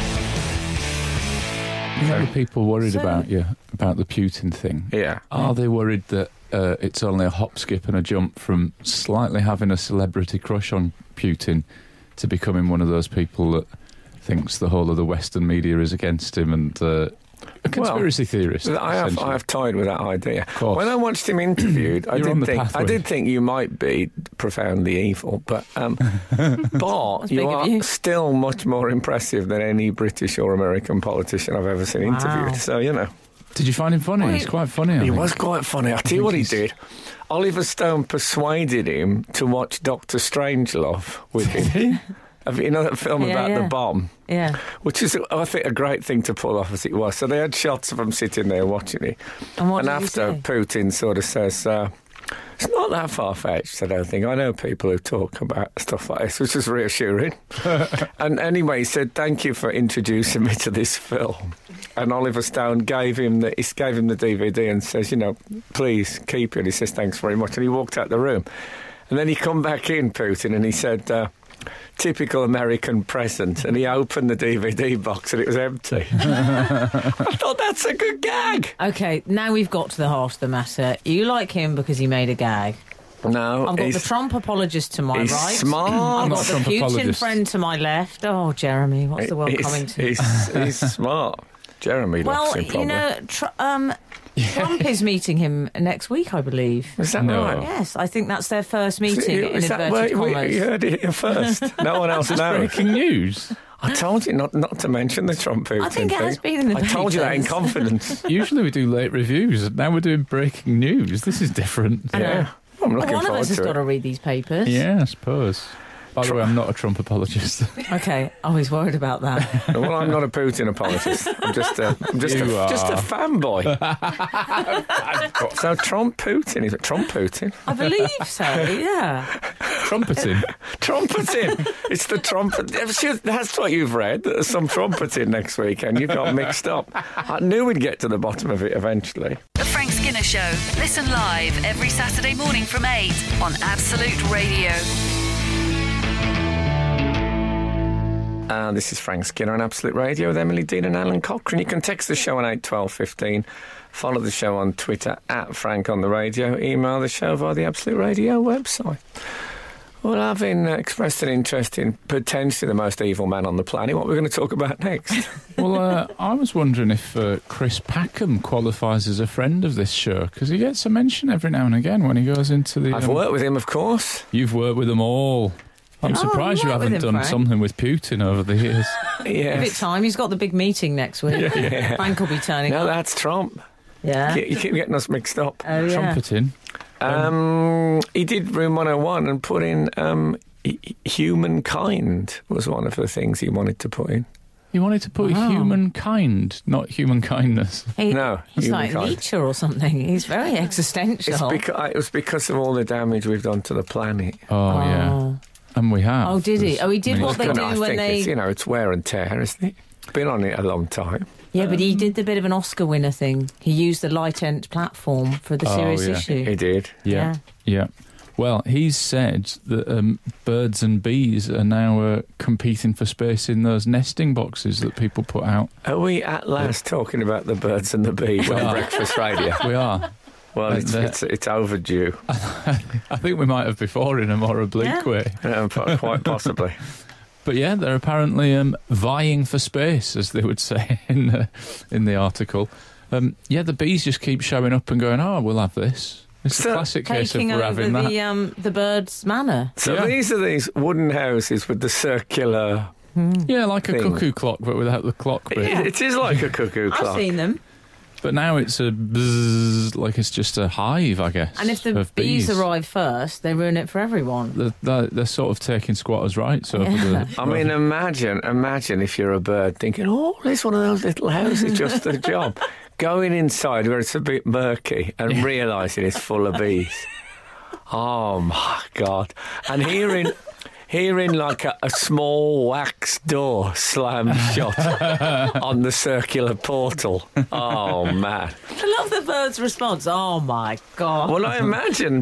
Speaker 4: You know the people worried about the Putin thing?
Speaker 2: Yeah.
Speaker 4: Are they worried that it's only a hop, skip and a jump from slightly having a celebrity crush on Putin to becoming one of those people that thinks the whole of the Western media is against him and a conspiracy theorist?
Speaker 2: I have toyed with that idea.
Speaker 4: course.
Speaker 2: When I watched him interviewed, I
Speaker 4: You're on the
Speaker 2: did
Speaker 4: pathway.
Speaker 2: think you might be profoundly evil, but
Speaker 3: big
Speaker 2: you
Speaker 3: of
Speaker 2: are
Speaker 3: you.
Speaker 2: still much more impressive than any British or American politician I've ever seen interviewed. So
Speaker 4: Did you find him funny?
Speaker 3: Well,
Speaker 4: He's quite funny. I
Speaker 2: he
Speaker 4: think.
Speaker 2: was quite funny. I'll tell you what he did. Oliver Stone persuaded him to watch Dr. Strangelove with him. You know that film about the bomb?
Speaker 3: Yeah.
Speaker 2: Which is, I think, a great thing to pull off as it was. So they had shots of him sitting there watching it.
Speaker 3: And what did he
Speaker 2: after
Speaker 3: say?
Speaker 2: Putin sort of says, it's not that far-fetched, I don't think. I know people who talk about stuff like this, which is reassuring. And anyway, he said, thank you for introducing me to this film. And Oliver Stone gave him the DVD and says, please keep it. He says, thanks very much. And he walked out the room. And then he come back in, Putin, and he said, typical American present, and he opened the DVD box and it was empty. I thought that's a good gag.
Speaker 3: Okay, now we've got to the heart of the matter. You like him because he made a gag.
Speaker 2: No,
Speaker 3: I've got the Trump apologist to my
Speaker 2: he's
Speaker 3: right.
Speaker 2: smart.
Speaker 3: I've got the
Speaker 4: Trump
Speaker 3: Putin
Speaker 4: apologist.
Speaker 3: friend to my left. Oh, Jeremy, what's the world coming to?
Speaker 2: He's smart. Jeremy
Speaker 3: Well,
Speaker 2: loves him, probably.
Speaker 3: Trump is meeting him next week, I believe.
Speaker 2: Is that
Speaker 4: No.
Speaker 2: right?
Speaker 3: Yes, I think that's their first meeting, in
Speaker 2: Is that
Speaker 3: inverted
Speaker 2: where
Speaker 3: commas.
Speaker 2: you heard it here first? No one else knows.
Speaker 4: Breaking news.
Speaker 2: I told you not to mention the Trump Putin
Speaker 3: I think it
Speaker 2: thing.
Speaker 3: has been in the
Speaker 2: I told you that in
Speaker 3: papers.
Speaker 2: confidence.
Speaker 4: Usually we do late reviews. Now we're doing breaking news. This is different.
Speaker 2: Yeah. I'm looking
Speaker 3: One of
Speaker 2: forward
Speaker 3: us has
Speaker 2: to
Speaker 3: got to
Speaker 2: it.
Speaker 3: read these papers.
Speaker 4: Yeah, I suppose. By the way, I'm not a Trump apologist.
Speaker 3: Okay, I was worried about that.
Speaker 2: Well, I'm not a Putin apologist. I'm just a fanboy. So Trump Putin, is it Trump Putin?
Speaker 3: I believe so, yeah.
Speaker 4: Trumpeting.
Speaker 2: Trumpeting. It's the trumpet. That's what you've read. There's some trumpeting next weekend. You got mixed up. I knew we'd get to the bottom of it eventually.
Speaker 1: The Frank Skinner Show. Listen live every Saturday morning from 8 on Absolute Radio.
Speaker 2: This is Frank Skinner on Absolute Radio with Emily Dean and Alan Cochrane. You can text the show on 81215. Follow the show on Twitter @Frank on the Radio. Email the show via the Absolute Radio website. Well, having expressed an interest in potentially the most evil man on the planet, what we're going to talk about next?
Speaker 4: Well, I was wondering if Chris Packham qualifies as a friend of this show, because he gets a mention every now and again when he goes into the...
Speaker 2: I've worked with him, of course.
Speaker 4: You've worked with them all. I'm surprised you haven't done something with Putin over the years.
Speaker 3: Give it time. He's got the big meeting next week.
Speaker 2: Yeah.
Speaker 3: Frank will be turning up.
Speaker 2: No, that's Trump.
Speaker 3: Yeah.
Speaker 2: You keep getting us mixed up.
Speaker 3: Oh, yeah.
Speaker 4: Trumpeting.
Speaker 2: He did Room 101 and put in humankind was one of the things he wanted to put in.
Speaker 4: He wanted to put humankind, not human kindness.
Speaker 2: No,
Speaker 3: He's like
Speaker 2: humankind.
Speaker 3: Nietzsche or something. He's very existential.
Speaker 2: It was because of all the damage we've done to the planet.
Speaker 4: Oh, yeah. And we have.
Speaker 3: Oh, did he? Oh, he did what they do
Speaker 2: I
Speaker 3: when
Speaker 2: think
Speaker 3: they...
Speaker 2: it's wear and tear, isn't it? Been on it a long time.
Speaker 3: Yeah, but he did the bit of an Oscar winner thing. He used the Light End platform for the serious issue.
Speaker 2: He did.
Speaker 4: Yeah. Well, he's said that birds and bees are now competing for space in those nesting boxes that people put out.
Speaker 2: Are we at last talking about the birds and the bees on Breakfast Radio?
Speaker 4: We are.
Speaker 2: Well, it's overdue.
Speaker 4: I think we might have before in a more oblique way.
Speaker 2: Quite possibly.
Speaker 4: But yeah, they're apparently vying for space, as they would say in the article. The bees just keep showing up and going, "Oh, we'll have this." It's a classic case of we're having that.
Speaker 3: Taking over the bird's manor.
Speaker 2: So these are these wooden houses with the circular...
Speaker 4: Yeah, like
Speaker 2: thing.
Speaker 4: a cuckoo clock, but without the clock bit.
Speaker 2: It is like a cuckoo clock.
Speaker 3: I've seen them.
Speaker 4: But now it's a bzzz, like it's just a hive, I guess.
Speaker 3: And if the bees arrive first, they ruin it for everyone.
Speaker 4: They're sort of taking squatters' rights over the...
Speaker 2: I mean, imagine if you're a bird thinking, oh, it's one of those little houses, just the job. Going inside where it's a bit murky and realising it's full of bees. Oh, my God. And hearing like a small wax door slam shut on the circular portal. Oh, man.
Speaker 3: I love the bird's response. Oh, my God.
Speaker 2: Well, I imagine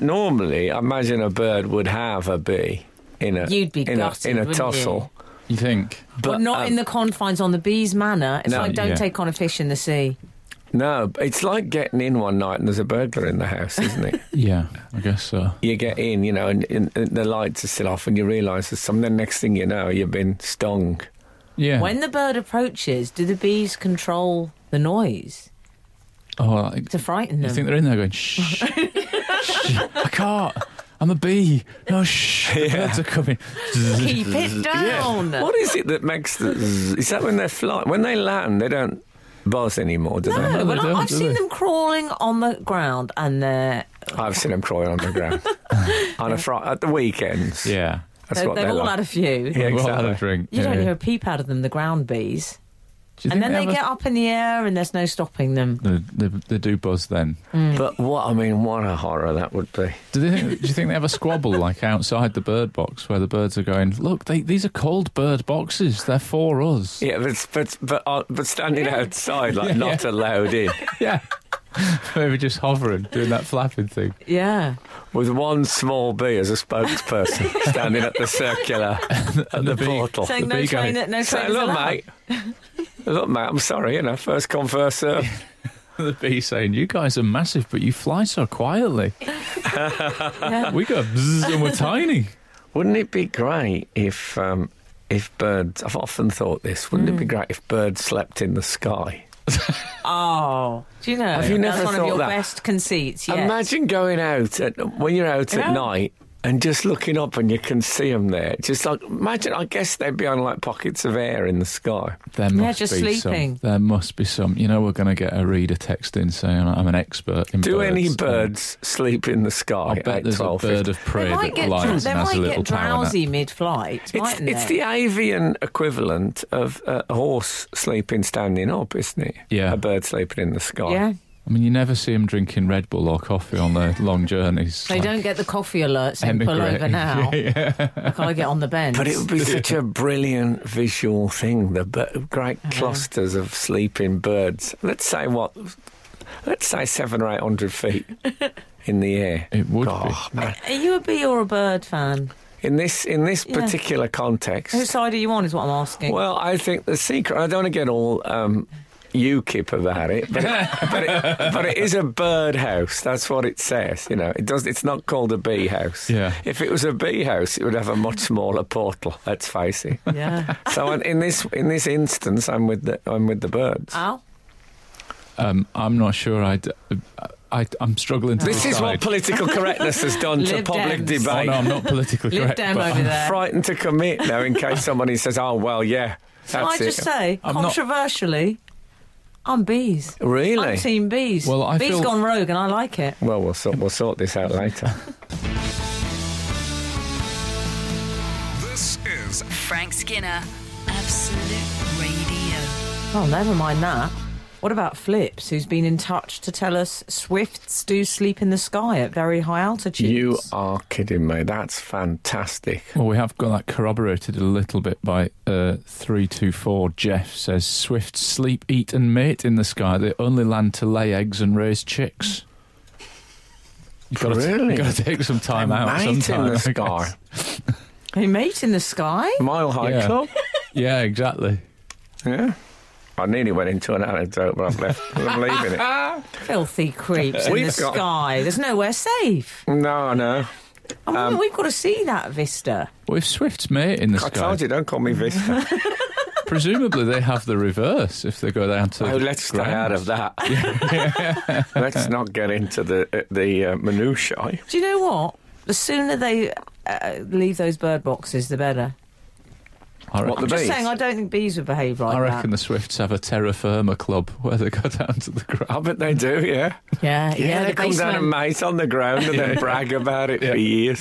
Speaker 2: a bird would have a bee in a tussle.
Speaker 4: You think?
Speaker 3: But not in the confines on the bee's manor. It's like don't take on a fish in the sea.
Speaker 2: No, it's like getting in one night and there's a burglar in the house, isn't it?
Speaker 4: Yeah, I guess so.
Speaker 2: You get in, and the lights are still off and you realise there's something. The next thing you know, you've been stung.
Speaker 4: Yeah.
Speaker 3: When the bird approaches, do the bees control the noise? To frighten them?
Speaker 4: You think they're in there going, shh, shh, I can't. I'm a bee. No, shh. The birds are coming.
Speaker 3: Keep it down.
Speaker 2: Yeah. What is it that makes the... Is that when they're flying? When they land, they don't buzz anymore, do they?
Speaker 3: No, but I've seen them crawling on the ground and they're...
Speaker 2: I've seen them crawling on the ground. At the weekends.
Speaker 4: Yeah.
Speaker 2: That's what
Speaker 3: they've all
Speaker 2: like.
Speaker 3: had a few.
Speaker 2: Yeah, exactly.
Speaker 4: They've all had a drink.
Speaker 3: You don't hear a peep out of them, the ground bees.
Speaker 4: And
Speaker 3: then they get up in the air and there's no stopping them.
Speaker 4: They do buzz then.
Speaker 2: But what a horror that would be.
Speaker 4: Do you think they have a squabble like outside the bird box where the birds are going, look, these are called bird boxes, they're for us.
Speaker 2: Yeah, but standing outside, not allowed in.
Speaker 4: Yeah. Maybe just hovering, doing that flapping thing.
Speaker 3: Yeah.
Speaker 2: With one small bee as a spokesperson standing at the circular at the portal.
Speaker 3: Saying no trainers
Speaker 2: Look,
Speaker 3: allowed.
Speaker 2: Look, mate, I'm sorry, first come, first serve.
Speaker 4: The bee saying, you guys are massive, but you fly so quietly.
Speaker 3: Yeah.
Speaker 4: We go bzzz and we're tiny.
Speaker 2: Wouldn't it be great if birds... I've often thought this. Wouldn't it be great if birds slept in the sky?
Speaker 3: Oh, do you know?
Speaker 2: Have you never
Speaker 3: that's one of
Speaker 2: thought
Speaker 3: your
Speaker 2: that?
Speaker 3: best conceits. Yes.
Speaker 2: Imagine going out when you're out at night and just looking up and you can see them there. Just like imagine. I guess they'd be on like pockets of air in the sky.
Speaker 4: There must
Speaker 3: just
Speaker 4: be
Speaker 3: sleeping.
Speaker 4: There must be some. We're going to get a reader text in saying I'm an expert in birds.
Speaker 2: Do any birds sleep in the sky?
Speaker 4: I bet there's a bird of prey that flies and has a little
Speaker 3: They might get drowsy mid-flight, mightn't
Speaker 2: It's
Speaker 3: they?
Speaker 2: the avian equivalent of a horse sleeping standing up, isn't it?
Speaker 4: Yeah.
Speaker 2: A bird sleeping in the sky.
Speaker 3: Yeah.
Speaker 4: I mean, you never see them drinking Red Bull or coffee on their long journeys.
Speaker 3: They don't get the coffee alerts and pull over now. I've got to get on the bench.
Speaker 2: But it would be such a brilliant visual thing, the great clusters of sleeping birds. Let's say 700 or 800 feet in the air.
Speaker 4: It would
Speaker 2: be. Man.
Speaker 3: Are you a bee or a bird fan?
Speaker 2: In this particular context...
Speaker 3: Whose side are you on is what I'm asking.
Speaker 2: Well, I think the secret... I don't want to get all... UKIP about it, but it is a birdhouse. That's what it says. You know, it's not called a bee house.
Speaker 4: Yeah.
Speaker 2: If it was a bee house, it would have a much smaller portal. Let's face it.
Speaker 3: Yeah.
Speaker 2: So in this instance, I'm with the birds.
Speaker 3: Al?
Speaker 4: I'm not sure. I'm struggling to
Speaker 2: This is what
Speaker 4: decide.
Speaker 2: political correctness has done to
Speaker 3: Lib
Speaker 2: public
Speaker 3: Dems.
Speaker 2: debate.
Speaker 4: Oh, no, I'm not politically
Speaker 3: Lib
Speaker 4: correct.
Speaker 3: Dem
Speaker 4: but
Speaker 3: over there.
Speaker 2: Frightened to commit now in case somebody says, "Oh well, yeah,
Speaker 3: Can I
Speaker 2: that's
Speaker 3: just
Speaker 2: it."
Speaker 3: say,
Speaker 4: I'm not-
Speaker 3: controversially, I'm bees.
Speaker 2: Really?
Speaker 3: I'm team bees.
Speaker 4: Well, I
Speaker 3: bees
Speaker 4: feel-
Speaker 3: gone rogue and I like it.
Speaker 2: Well, we'll sort this out later.
Speaker 5: This is
Speaker 1: Frank Skinner, Absolute Radio.
Speaker 3: Oh, never mind that. What about Flips, who's been in touch to tell us swifts do sleep in the sky at very high altitudes?
Speaker 2: You are kidding me. That's fantastic.
Speaker 4: Well, we have got that corroborated a little bit by 324. Jeff says swifts sleep, eat and mate in the sky. They only land to lay eggs and raise chicks. You've got
Speaker 2: Really?
Speaker 4: to take some time out
Speaker 2: Mate in
Speaker 4: sometime.
Speaker 2: the
Speaker 4: I
Speaker 2: sky.
Speaker 4: guess.
Speaker 3: They mate in the sky?
Speaker 2: Mile High
Speaker 4: Yeah.
Speaker 2: Club.
Speaker 4: Yeah, exactly.
Speaker 2: Yeah. I nearly went into an anecdote, but I'm leaving it.
Speaker 3: Filthy creeps in
Speaker 2: We've
Speaker 3: the
Speaker 2: got-
Speaker 3: sky. There's nowhere safe.
Speaker 2: No, no.
Speaker 3: I mean, we've got to see that vista.
Speaker 4: Well, if swifts mate in the
Speaker 2: I
Speaker 4: sky,
Speaker 2: told you, don't call me Vista.
Speaker 4: presumably they have the reverse if they go down to.
Speaker 2: Oh, let's stay
Speaker 4: ground.
Speaker 2: out of that. Let's not get into the minutiae.
Speaker 3: Do you know what? The sooner they leave those bird boxes, the better.
Speaker 4: I reckon,
Speaker 2: What, the
Speaker 3: I'm just
Speaker 2: bees?
Speaker 3: saying, I don't think bees would behave like
Speaker 4: I reckon
Speaker 3: that.
Speaker 4: the swifts have a terra firma club where they go down to the ground.
Speaker 2: I bet they do, yeah.
Speaker 3: Yeah,
Speaker 2: They
Speaker 3: the
Speaker 2: come down and
Speaker 3: basement.
Speaker 2: mate on the ground and then brag about it for years.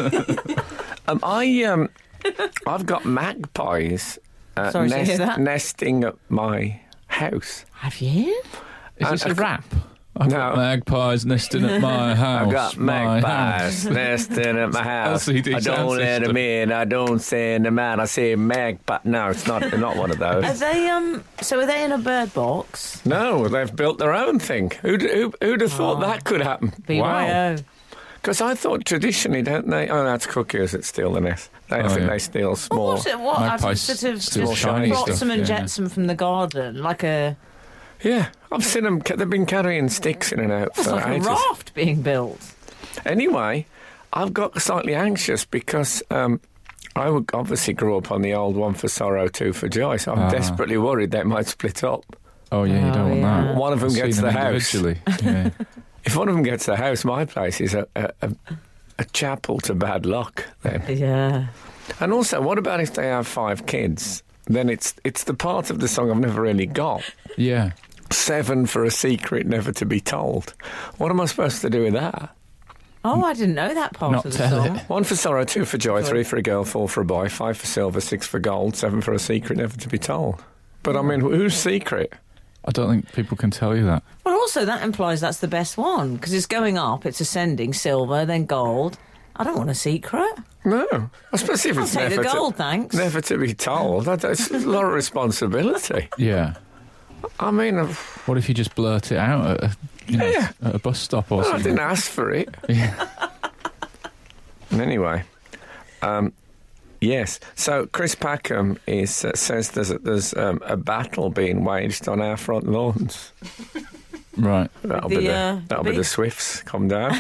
Speaker 2: I've got magpies
Speaker 3: Sorry to hear that.
Speaker 2: nesting at my house.
Speaker 3: Have you?
Speaker 4: Is this
Speaker 2: I-
Speaker 4: a rap? I've got
Speaker 2: No.
Speaker 4: magpies nesting at my house.
Speaker 2: I've got
Speaker 4: my
Speaker 2: magpies
Speaker 4: house.
Speaker 2: nesting at my house.
Speaker 4: LCD
Speaker 2: I don't
Speaker 4: sound
Speaker 2: let
Speaker 4: system.
Speaker 2: them in. I don't send them out. I say magpie. No, it's not one of
Speaker 3: Are
Speaker 2: those.
Speaker 3: they so are they in a bird box?
Speaker 2: No, they've built their own thing. Who'd have thought that could happen?
Speaker 3: BYO.
Speaker 2: Because I thought traditionally, don't they? Oh, that's cuckoos that steal the nest. I think
Speaker 4: yeah.
Speaker 2: they steal
Speaker 3: What
Speaker 2: small.
Speaker 3: was it? What? I've
Speaker 4: Magpies
Speaker 3: sort of
Speaker 4: steal
Speaker 3: just
Speaker 4: shiny
Speaker 3: flotsam
Speaker 4: stuff,
Speaker 3: and
Speaker 4: yeah.
Speaker 3: jetsam from the garden, like a
Speaker 2: Yeah, I've seen them. They've been carrying sticks in and out
Speaker 3: it's
Speaker 2: for
Speaker 3: like a
Speaker 2: ages.
Speaker 3: raft being built.
Speaker 2: Anyway, I've got slightly anxious because obviously grew up on the old One for Sorrow, Two for Joy, so I'm desperately worried they might split up.
Speaker 4: Oh yeah, you don't
Speaker 3: Oh,
Speaker 4: want
Speaker 3: yeah.
Speaker 4: that.
Speaker 2: One of them
Speaker 4: I've
Speaker 2: gets
Speaker 4: seen
Speaker 2: the
Speaker 4: them
Speaker 2: house.
Speaker 4: individually. Yeah.
Speaker 2: If one of them gets the house, my place is a chapel to bad luck then.
Speaker 3: Yeah.
Speaker 2: And also, what about if they have 5 kids? Then it's the part of the song I've never really got.
Speaker 4: Yeah.
Speaker 2: 7 for a secret never to be told. What am I supposed to do with that?
Speaker 3: Oh, I didn't know that part
Speaker 4: Not
Speaker 3: of the
Speaker 4: tell
Speaker 3: song.
Speaker 4: it.
Speaker 2: 1 for sorrow, 2 for joy, 3 for a girl, 4 for a boy, 5 for silver, 6 for gold, 7 for a secret never to be told. But I mean, whose secret?
Speaker 4: I don't think people can tell you that.
Speaker 3: Well, also that implies that's the best one because it's going up, it's ascending, silver, then gold. I don't want a secret.
Speaker 2: No, especially if
Speaker 3: I'll
Speaker 2: it's
Speaker 3: take the
Speaker 2: never
Speaker 3: gold, thanks.
Speaker 2: never to be told. It's a lot of responsibility.
Speaker 4: Yeah.
Speaker 2: I mean,
Speaker 4: What if you just blurt it out at at a bus stop or
Speaker 2: I
Speaker 4: something?
Speaker 2: didn't ask for it.
Speaker 4: Yeah.
Speaker 2: Anyway, yes. So Chris Packham says there's a battle being waged on our front lawns.
Speaker 4: Right.
Speaker 2: That'll
Speaker 3: The,
Speaker 2: be
Speaker 3: the
Speaker 2: that'll be
Speaker 3: bee?
Speaker 2: the Swifts. Come down.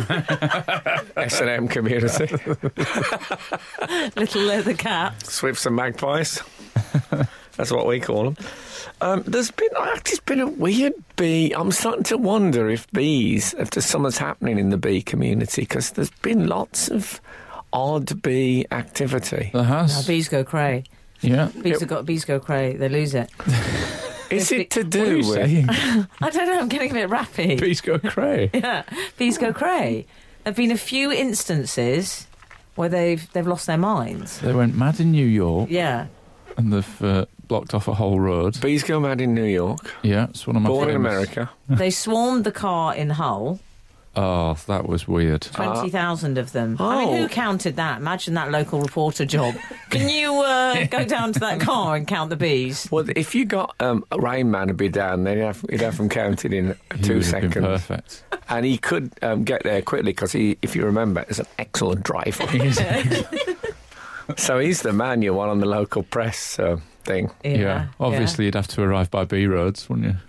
Speaker 2: S&M community.
Speaker 3: Little leather cap.
Speaker 2: Swifts and magpies. That's what we call them. There's been a weird bee. I'm starting to wonder if there's something's happening in the bee community because there's been lots of odd bee activity.
Speaker 4: There
Speaker 3: Now,
Speaker 4: has.
Speaker 3: bees go cray.
Speaker 4: Yeah.
Speaker 3: Bees go cray. They lose it.
Speaker 2: Is it to
Speaker 4: What are you
Speaker 2: do with?
Speaker 4: saying?
Speaker 3: I don't know. I'm getting a bit rappy.
Speaker 4: Bees go cray.
Speaker 3: Yeah, bees go cray. There've been a few instances where they've lost their minds.
Speaker 4: They went mad in New York
Speaker 3: Yeah.
Speaker 4: and they've blocked off a whole road.
Speaker 2: Bees go mad in New York.
Speaker 4: Yeah, it's one of my
Speaker 2: Born in
Speaker 4: famous-
Speaker 2: America.
Speaker 3: They swarmed the car in Hull.
Speaker 4: Oh, that was weird.
Speaker 3: 20,000 of them. I mean,
Speaker 2: Oh.
Speaker 3: who counted that? Imagine that local reporter job. Can you go down to that car and count the bees?
Speaker 2: Well, if you got Rain Man to be down, then he'd have them counted in
Speaker 4: He
Speaker 2: 2
Speaker 4: would have been
Speaker 2: seconds.
Speaker 4: perfect.
Speaker 2: And he could get there quickly because if you remember, is an excellent driver. So he's the man you want on the local press thing.
Speaker 4: Yeah. Obviously, you'd have to arrive by B roads, wouldn't you?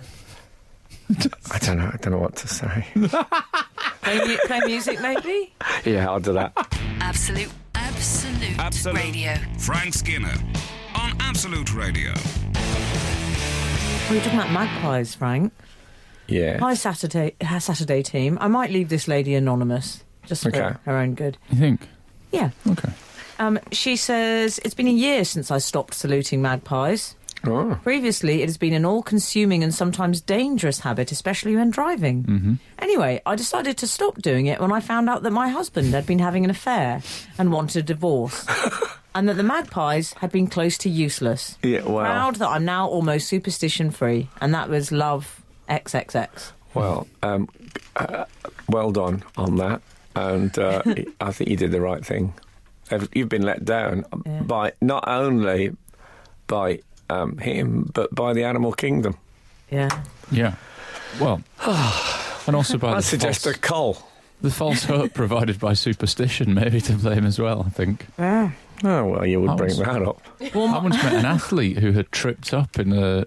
Speaker 2: I don't know what to say.
Speaker 3: Play music, maybe?
Speaker 2: Yeah, I'll do that.
Speaker 1: Absolute Radio.
Speaker 5: Frank Skinner on Absolute Radio.
Speaker 3: We were talking about magpies, Frank.
Speaker 2: Yeah.
Speaker 3: Hi, Saturday team. I might leave this lady anonymous, just for her own good.
Speaker 4: You think?
Speaker 3: Yeah.
Speaker 4: Okay.
Speaker 3: She says, it's been a year since I stopped saluting magpies.
Speaker 2: Oh.
Speaker 3: Previously, it has been an all-consuming and sometimes dangerous habit, especially when driving.
Speaker 4: Mm-hmm.
Speaker 3: Anyway, I decided to stop doing it when I found out that my husband had been having an affair and wanted a divorce, and that the magpies had been close to useless.
Speaker 2: Yeah, well.
Speaker 3: Proud that I'm now almost superstition-free, and that was love XXX.
Speaker 2: Well, well done on that, and I think you did the right thing. You've been let down by not only by him, but by the animal kingdom.
Speaker 3: Yeah.
Speaker 4: Yeah. Well, and also by
Speaker 2: I suggest a cull.
Speaker 4: the false hope provided by superstition may be to blame as well, I think.
Speaker 3: Yeah.
Speaker 2: Oh, well, you would bring that up.
Speaker 4: I once met an athlete who had tripped up in an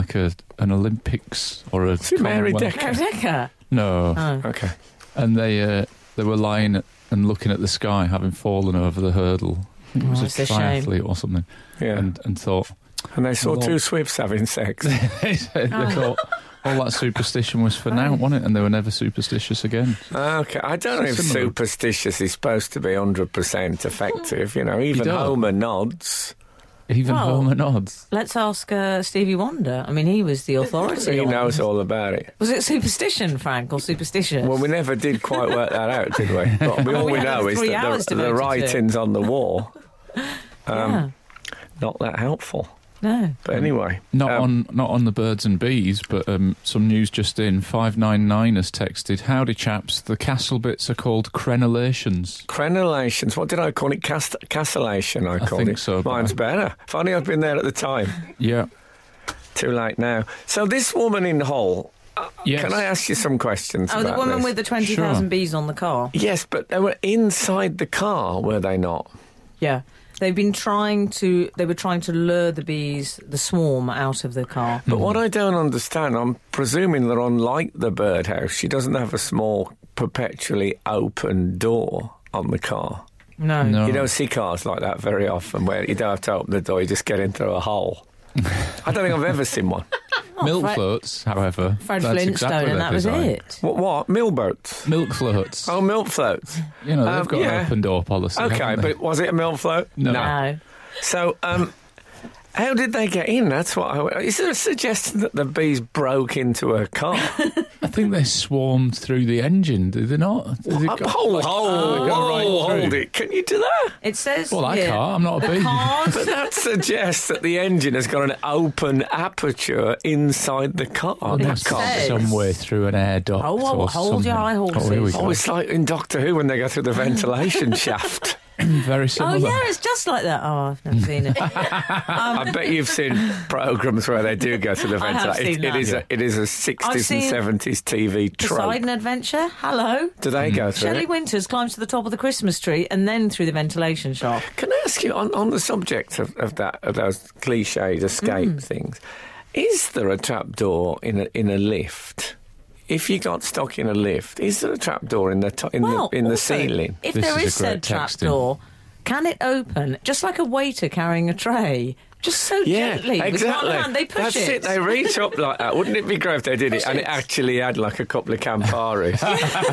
Speaker 4: Olympics or a
Speaker 2: Mary
Speaker 4: Commonwealth.
Speaker 2: Decker?
Speaker 3: Decker?
Speaker 4: No.
Speaker 3: Oh.
Speaker 2: Okay.
Speaker 4: And they were lying and looking at the sky, having fallen over the hurdle. I think it was
Speaker 3: It's
Speaker 4: a
Speaker 3: a shame.
Speaker 4: triathlete or something.
Speaker 2: Yeah.
Speaker 4: And thought...
Speaker 2: And they saw
Speaker 4: Well-
Speaker 2: two Swifts having sex.
Speaker 4: they thought all that superstition was for now, wasn't it? And they were never superstitious again.
Speaker 2: Okay, I don't know if
Speaker 4: Similar.
Speaker 2: superstitious is supposed to be 100% effective. You know, even
Speaker 4: don't.
Speaker 2: Homer nods.
Speaker 4: Even
Speaker 3: Well-
Speaker 4: Homer nods.
Speaker 3: Let's ask Stevie Wonder. I mean, he was the authority.
Speaker 2: He
Speaker 3: on-
Speaker 2: knows all about it.
Speaker 3: Was it superstition, Frank, or superstitious?
Speaker 2: Well, we never did quite work that out, did we? But all
Speaker 3: We
Speaker 2: we
Speaker 3: had
Speaker 2: know is
Speaker 3: 3
Speaker 2: that
Speaker 3: hours
Speaker 2: the
Speaker 3: devoted to it.
Speaker 2: writings on the wall,
Speaker 3: yeah.
Speaker 2: not that helpful.
Speaker 3: No.
Speaker 2: But anyway.
Speaker 4: Not on the birds and bees, but some news just in. 599 has texted, "Howdy chaps, the castle bits are called crenellations."
Speaker 2: Crenellations. What did I call it? Castellation, I called
Speaker 4: think
Speaker 2: it.
Speaker 4: so, but
Speaker 2: Mine's better. If only I'd been there at the time.
Speaker 4: Yeah.
Speaker 2: Too late now. So this woman in Hull,
Speaker 4: Yes.
Speaker 2: can I ask you some questions
Speaker 3: Oh, the
Speaker 2: about
Speaker 3: woman
Speaker 2: this?
Speaker 3: with the 20,000
Speaker 4: Sure.
Speaker 3: bees on the car.
Speaker 2: Yes, but they were inside the car, were they not?
Speaker 3: Yeah. They were trying to lure the bees, the swarm, out of the car.
Speaker 2: But what I don't understand, I'm presuming that unlike the birdhouse, she doesn't have a small, perpetually open door on the car.
Speaker 3: No.
Speaker 4: No.
Speaker 2: You don't see cars like that very often, where you don't have to open the door, you just get in through a hole. I don't think I've ever seen one.
Speaker 4: Milk
Speaker 3: Fred-
Speaker 4: floats, however.
Speaker 3: Fred
Speaker 4: that's
Speaker 3: Flintstone,
Speaker 4: exactly
Speaker 3: and
Speaker 4: their
Speaker 3: that was
Speaker 4: design.
Speaker 3: it.
Speaker 2: What? Mill boats?
Speaker 4: Milk floats.
Speaker 2: Oh, milk floats.
Speaker 4: You know, they've got
Speaker 2: yeah.
Speaker 4: an open door policy.
Speaker 2: Okay,
Speaker 4: haven't they?
Speaker 2: but was it a milk float?
Speaker 4: No.
Speaker 3: No.
Speaker 2: So, how did they get in? That's what is there a suggestion that the bees broke into her car?
Speaker 4: I think they swarmed through the engine, did they not? Did they go-
Speaker 2: Hold
Speaker 4: through?
Speaker 2: it. Can you do that?
Speaker 3: It says
Speaker 4: Well, I
Speaker 3: here,
Speaker 4: can't. I'm not a
Speaker 3: the
Speaker 4: bee.
Speaker 3: cars.
Speaker 2: But that suggests that the engine has got an open aperture inside the car.
Speaker 4: Well,
Speaker 2: That
Speaker 4: that's
Speaker 2: can't
Speaker 3: says-
Speaker 2: be.
Speaker 4: some way through an air duct.
Speaker 3: Oh,
Speaker 4: or
Speaker 3: hold your
Speaker 4: something.
Speaker 3: eye horses.
Speaker 4: Oh, here we
Speaker 2: Oh,
Speaker 4: go.
Speaker 2: it's like in Doctor Who when they go through the ventilation shaft.
Speaker 4: Very
Speaker 3: Oh,
Speaker 4: similar.
Speaker 3: yeah, it's just like that. Oh, I've never seen it.
Speaker 2: I bet you've seen programmes where they do go through the
Speaker 3: I have
Speaker 2: ventilation.
Speaker 3: seen that.
Speaker 2: It is a 60s
Speaker 3: seen
Speaker 2: and 70s TV trope.
Speaker 3: Poseidon Adventure. Hello.
Speaker 2: Do they go through
Speaker 3: Shelley
Speaker 2: it?
Speaker 3: Winters climbs to the top of the Christmas tree and then through the ventilation shaft.
Speaker 2: Can I ask you on the subject of those cliched escape things? Is there a trapdoor in a lift? If you got stuck in a lift, is there a trapdoor in the
Speaker 3: Also,
Speaker 2: ceiling?
Speaker 3: If
Speaker 4: This
Speaker 3: there
Speaker 4: is
Speaker 3: is
Speaker 4: a great
Speaker 3: said
Speaker 4: texting.
Speaker 3: trapdoor, can it open just like a waiter carrying a tray? Just so
Speaker 2: Yeah,
Speaker 3: gently. With
Speaker 2: exactly.
Speaker 3: one hand, they push
Speaker 2: That's it. They reach up like that. Wouldn't it be great if they did it
Speaker 3: Push
Speaker 2: and
Speaker 3: it.
Speaker 2: it actually had like a couple of Camparis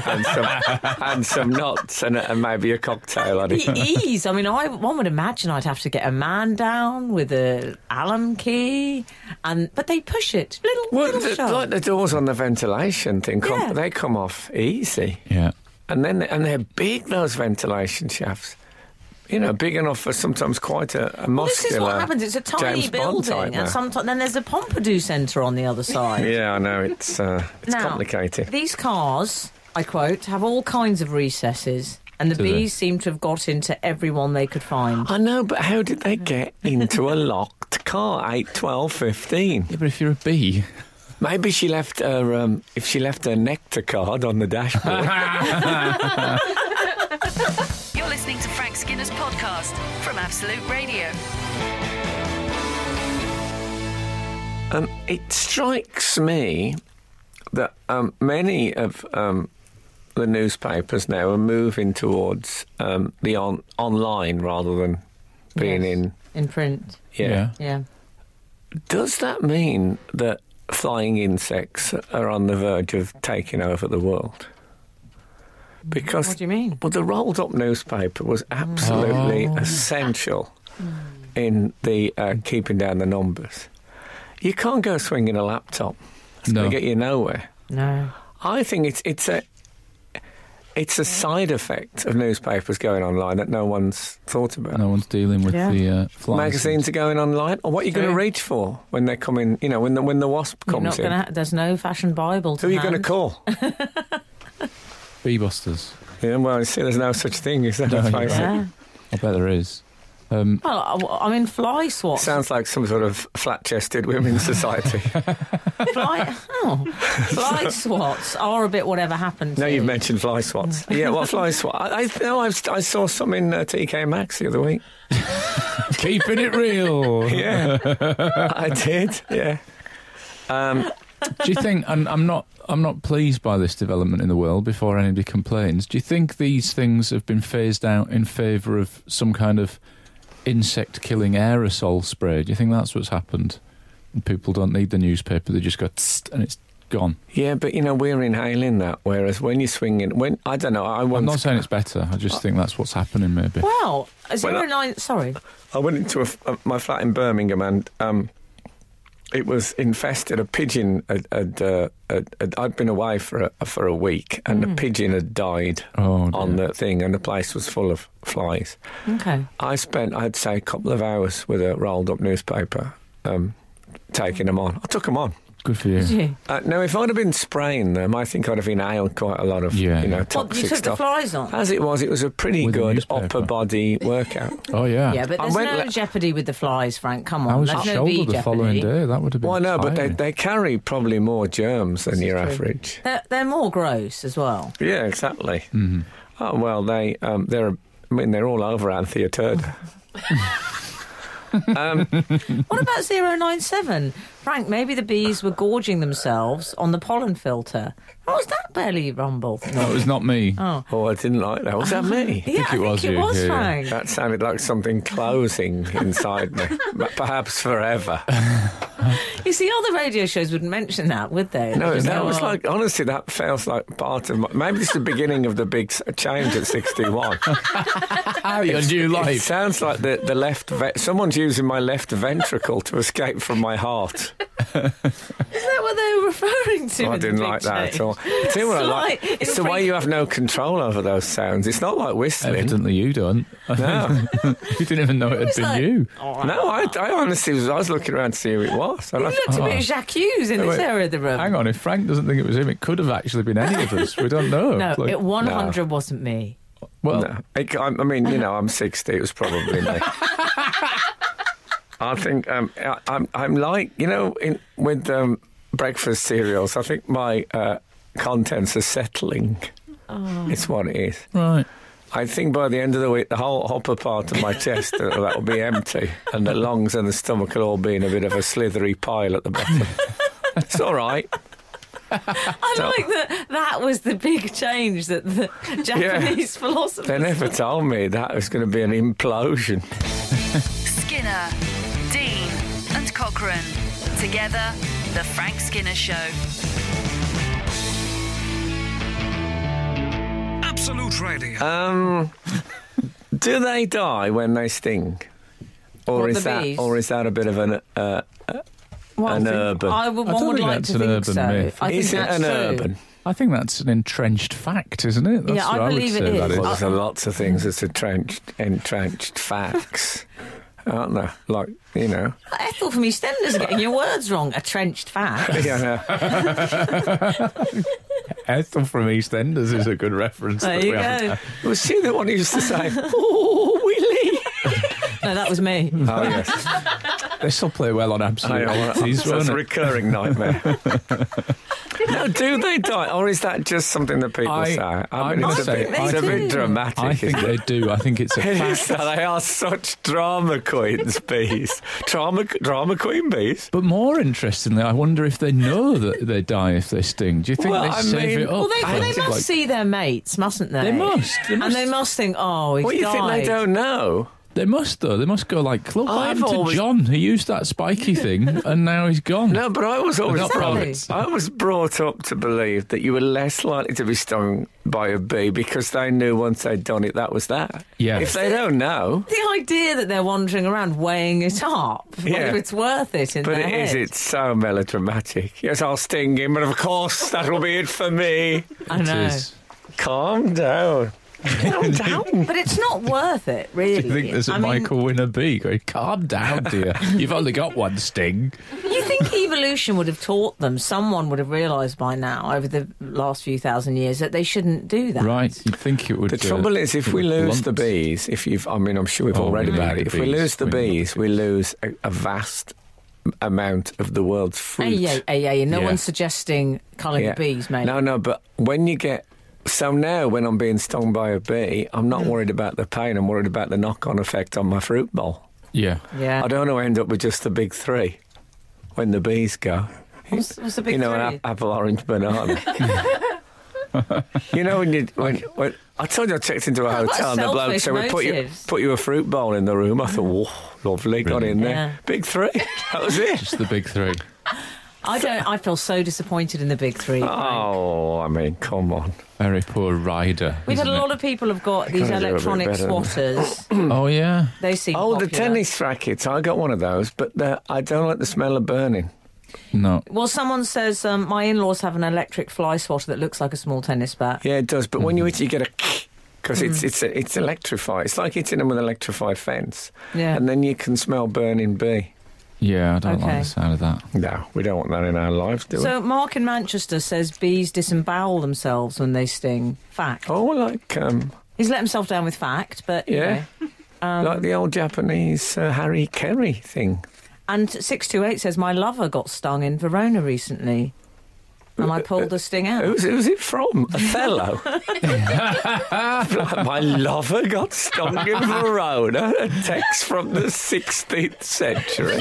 Speaker 2: and some nuts and maybe a cocktail on it?
Speaker 3: The ease. I mean, one would imagine I'd have to get a man down with a Allen key, but they push it. Little shove.
Speaker 2: Like the doors on the ventilation thing,
Speaker 3: Yeah.
Speaker 2: they come off easy,
Speaker 4: Yeah.
Speaker 2: and they're big. Those ventilation shafts, you know, big enough for sometimes quite a muscular.
Speaker 3: Well, this is what happens. It's a tiny
Speaker 2: James Bond type
Speaker 3: building, and
Speaker 2: now.
Speaker 3: sometimes then there's a Pompidou Centre on the other side.
Speaker 2: Yeah, I know it's
Speaker 3: Now,
Speaker 2: complicated.
Speaker 3: These cars, I quote, have all kinds of recesses, and the
Speaker 4: Do they?
Speaker 3: bees seem to have got into every one they could find.
Speaker 2: I know, but how did they get into a locked car? 8, 12, 15?
Speaker 4: Yeah, but if you're a bee...
Speaker 2: Maybe she left her. If she left her nectar card on the dashboard.
Speaker 1: You're listening to Frank Skinner's podcast from Absolute Radio.
Speaker 2: It strikes me that many of the newspapers now are moving towards the online rather than being
Speaker 3: Yes. in print.
Speaker 2: Yeah.
Speaker 3: Yeah.
Speaker 2: Does that mean that flying insects are on the verge of taking over the world? Because
Speaker 3: What do you mean?
Speaker 2: well, the rolled up newspaper was absolutely essential in the keeping down the numbers. You can't go swinging a laptop. It's
Speaker 4: No.
Speaker 2: going to get you nowhere.
Speaker 3: No.
Speaker 2: I think it's a side effect of newspapers going online that no one's thought about.
Speaker 4: No one's dealing with
Speaker 3: Yeah.
Speaker 4: the flies.
Speaker 2: Magazines are going online. Or what are you going to
Speaker 3: True.
Speaker 2: reach for when they're coming? You know, when the wasp
Speaker 3: You're
Speaker 2: comes
Speaker 3: not
Speaker 2: in.
Speaker 3: there's no fashion Bible to
Speaker 2: Who are you going to
Speaker 3: hand.
Speaker 2: call?
Speaker 4: Bee-busters.
Speaker 2: Yeah, well, you see, there's no such thing, is there?
Speaker 4: No,
Speaker 2: Let's
Speaker 4: you're
Speaker 2: face it.
Speaker 3: Yeah.
Speaker 4: I bet there is.
Speaker 3: Well, I mean, fly swats.
Speaker 2: Sounds like some sort of flat-chested women's society.
Speaker 3: Fly swats are a bit whatever happened.
Speaker 2: Now
Speaker 3: to.
Speaker 2: you've mentioned fly swats. Yeah, what fly swat? I saw some in TK Maxx the other week.
Speaker 4: Keeping it real.
Speaker 2: Yeah, I did. Yeah.
Speaker 4: Do you think? And I'm not pleased by this development in the world. Before anybody complains, do you think these things have been phased out in favour of some kind of insect-killing aerosol spray? Do you think that's what's happened? And people don't need the newspaper; they just go tst and it's gone.
Speaker 2: Yeah, but you know we're inhaling that, whereas when you're swinging, I don't know.
Speaker 4: I'm not saying it's better. I just think that's what's happening. Maybe.
Speaker 3: Well,
Speaker 2: Well,
Speaker 3: 09. Sorry.
Speaker 2: I went into my flat in Birmingham and it was infested. A pigeon I'd been away for a week, and the pigeon had died on the thing, and the place was full of flies.
Speaker 3: Okay.
Speaker 2: I spent, I'd say, a couple of hours with a rolled up newspaper taking them on. I took them on.
Speaker 4: Good for you.
Speaker 3: Did you?
Speaker 2: Now, if I'd have been spraying them, I think I'd have inhaled quite a lot of
Speaker 3: Well,
Speaker 2: toxic
Speaker 3: you took
Speaker 2: stuff.
Speaker 3: the flies on.
Speaker 2: As it was a pretty
Speaker 4: With a
Speaker 2: good
Speaker 4: newspaper.
Speaker 2: upper body workout.
Speaker 4: Oh yeah.
Speaker 3: Yeah, but
Speaker 2: I
Speaker 3: there's
Speaker 2: went
Speaker 3: no
Speaker 2: le-
Speaker 3: jeopardy with the flies, Frank. Come on.
Speaker 4: I was
Speaker 3: there's
Speaker 4: at
Speaker 3: no
Speaker 4: shoulder
Speaker 3: bee
Speaker 4: the
Speaker 3: jeopardy.
Speaker 4: following day. That would have been.
Speaker 2: Well, no, but
Speaker 4: tiring.
Speaker 2: they carry probably more germs than your
Speaker 3: true.
Speaker 2: average.
Speaker 3: They're more gross as well.
Speaker 2: Yeah, exactly.
Speaker 4: Mm-hmm.
Speaker 2: Oh well, they're all over Anthea Turner.
Speaker 3: What about 097? Frank, maybe the bees were gorging themselves on the pollen filter. What was that belly rumble?
Speaker 4: No, it was not me.
Speaker 2: Oh, I didn't like that. Was that me?
Speaker 3: Yeah, I think
Speaker 4: was
Speaker 3: it
Speaker 4: you,
Speaker 3: was,
Speaker 4: yeah.
Speaker 3: Frank.
Speaker 2: That sounded like something closing inside me, but perhaps forever.
Speaker 3: You see, other radio shows wouldn't mention that, would they?
Speaker 2: No,
Speaker 3: They just
Speaker 2: that
Speaker 3: go,
Speaker 2: was
Speaker 3: "Oh."
Speaker 2: like, honestly, that feels like part of maybe this is the beginning of the big change at 61.
Speaker 4: Your new
Speaker 2: It
Speaker 4: life.
Speaker 2: sounds like the left, someone's using my left ventricle to escape from my heart.
Speaker 3: Is that what they were referring to?
Speaker 2: I
Speaker 3: with the
Speaker 2: didn't
Speaker 3: big
Speaker 2: like that at
Speaker 3: change?
Speaker 2: all. Tell you what I like.
Speaker 3: Slight
Speaker 2: It's the way you have no control over those sounds. It's not like whistling.
Speaker 4: Evidently, you don't.
Speaker 2: No.
Speaker 4: You didn't even know it had
Speaker 3: It's
Speaker 4: been
Speaker 3: like-
Speaker 4: you.
Speaker 2: No, I honestly I was looking around to see who it was. And
Speaker 3: You looked a bit Jacques Hughes in this
Speaker 4: Wait,
Speaker 3: area of the room.
Speaker 4: Hang on, if Frank doesn't think it was him, it could have actually been any of us. We don't know.
Speaker 3: No,
Speaker 4: Like,
Speaker 3: it 100 wasn't me.
Speaker 4: well,
Speaker 2: no. I mean, I'm 60. It was probably me. I think I'm like, with breakfast cereals, I think my contents are settling. It's what it is.
Speaker 4: right.
Speaker 2: I think by the end of the week, the whole upper part of my chest that will be empty, and the lungs and the stomach will all be in a bit of a slithery pile at the bottom. It's all right.
Speaker 3: I like that was the big change that the Japanese philosophers...
Speaker 2: They never told me that was going to be an implosion.
Speaker 1: Skinner, Dean, and Cochrane. Together, The Frank Skinner Show.
Speaker 5: Absolute Radio.
Speaker 2: Do they die when they sting, or
Speaker 3: What,
Speaker 2: is
Speaker 3: the
Speaker 2: that,
Speaker 3: bees?
Speaker 2: or is that a bit of an
Speaker 3: Well,
Speaker 2: an urban?
Speaker 3: I would, one
Speaker 4: don't
Speaker 3: would
Speaker 4: think
Speaker 3: like
Speaker 4: that's
Speaker 3: to
Speaker 4: an
Speaker 3: think
Speaker 4: urban
Speaker 3: so.
Speaker 4: myth.
Speaker 3: I think
Speaker 2: Is it
Speaker 3: that's
Speaker 2: an
Speaker 3: true.
Speaker 2: urban?
Speaker 4: I think that's an entrenched fact, isn't it? That's
Speaker 3: Yeah, I
Speaker 4: what
Speaker 3: believe
Speaker 4: would
Speaker 3: it
Speaker 4: say
Speaker 3: is.
Speaker 4: that
Speaker 2: Well, there's lots of things that's entrenched facts, aren't there? Like,
Speaker 3: Ethel from EastEnders are getting your words wrong. A trenched fact.
Speaker 4: Ethel from EastEnders is a good reference.
Speaker 3: There
Speaker 4: that
Speaker 3: you
Speaker 4: we haven't
Speaker 3: go.
Speaker 4: had.
Speaker 2: Was she the one who used to say, "Oh, Willie"?
Speaker 3: No, that was me.
Speaker 2: Oh yes,
Speaker 4: This will play well on Absolute Realities,
Speaker 2: that's
Speaker 4: won't
Speaker 2: a
Speaker 4: it?
Speaker 2: recurring nightmare. No, do they die, or is that just something that people say? I mean, it's a bit dramatic.
Speaker 4: I think they do. I think it's a fact.
Speaker 2: They are such drama queens, bees. Drama queen bees.
Speaker 4: But more interestingly, I wonder if they know that they die if they sting. Do you think they save it up?
Speaker 3: Well, they must see their mates, mustn't they?
Speaker 4: They must.
Speaker 3: And they must think, oh, he's
Speaker 2: What, you
Speaker 3: died.
Speaker 2: think they don't know?
Speaker 4: They must, though. They must go like, look, what
Speaker 2: I've
Speaker 4: happened to
Speaker 2: always-
Speaker 4: John? He used that spiky thing, and now he's gone.
Speaker 2: No, but I was always
Speaker 4: Not parrots.
Speaker 2: I was brought up to believe that you were less likely to be stung by a bee because they knew once they'd done it, that was that.
Speaker 4: Yeah.
Speaker 2: If they don't know,
Speaker 3: The idea that they're wandering around weighing it up,
Speaker 2: Yeah.
Speaker 3: whether it's worth it in
Speaker 2: but
Speaker 3: their head.
Speaker 2: it's so melodramatic. Yes, I'll sting him, and of course that'll be it for me.
Speaker 3: I know.
Speaker 4: It is.
Speaker 2: Calm down. Calm down.
Speaker 3: But it's not worth it, really.
Speaker 4: Do you think there's a Michael Winner bee going, calm down, dear. You've only got one sting.
Speaker 3: You think evolution would have taught them, someone would have realised by now, over the last few thousand years, that they shouldn't do that?
Speaker 4: Right, you'd think it would.
Speaker 2: The trouble is, if we lose the bees, I'm sure we've all read about it. If we lose the bees, we lose a vast amount of the world's fruit.
Speaker 3: Hey, no
Speaker 4: Yeah.
Speaker 3: one's suggesting culling
Speaker 2: Yeah.
Speaker 3: the bees, mate.
Speaker 2: No, but when you get... So now when I'm being stung by a bee, I'm not worried about the pain, I'm worried about the knock-on effect on my fruit bowl.
Speaker 4: Yeah.
Speaker 3: Yeah.
Speaker 2: I don't want to end up with just the big three when the bees go.
Speaker 3: What's the big
Speaker 2: You know,
Speaker 3: three?
Speaker 2: an apple, orange, banana. You know, when I told you I checked into a hotel and the bloke
Speaker 3: selfish
Speaker 2: said, we
Speaker 3: motives.
Speaker 2: put you a fruit bowl in the room. I thought, whoa, lovely, got in there.
Speaker 3: Yeah.
Speaker 2: Big three. That was it.
Speaker 4: Just the big three.
Speaker 3: I feel so disappointed in the big three. Frank.
Speaker 2: Oh, I mean, come on.
Speaker 4: Very poor rider.
Speaker 3: We've had a
Speaker 4: isn't
Speaker 3: lot of people have got these
Speaker 2: Can't do a bit
Speaker 3: electronic
Speaker 2: better than
Speaker 3: swatters.
Speaker 4: it? Oh, yeah.
Speaker 3: They seem
Speaker 2: Oh, the
Speaker 3: popular.
Speaker 2: tennis rackets. I got one of those, but I don't like the smell of burning.
Speaker 4: No.
Speaker 3: Well, someone says my in-laws have an electric fly swatter that looks like a small tennis bat.
Speaker 2: Yeah, it does. But when you hit it, you get a because it's electrified. It's like hitting them with an electrified fence.
Speaker 3: Yeah.
Speaker 2: And then you can smell burning bee.
Speaker 4: Yeah, I don't
Speaker 3: Okay.
Speaker 4: like the sound of that.
Speaker 2: No, we don't want that in our lives, do we?
Speaker 3: So Mark in Manchester says bees disembowel themselves when they sting. Fact.
Speaker 2: Oh, like
Speaker 3: He's let himself down with fact, but you
Speaker 2: yeah,
Speaker 3: know.
Speaker 2: like the old Japanese Harry Carey thing.
Speaker 3: And 628 says my lover got stung in Verona recently, and I pulled the sting out.
Speaker 2: Who's it from? Othello. Like, my lover got stung in Verona. A text from the 16th century.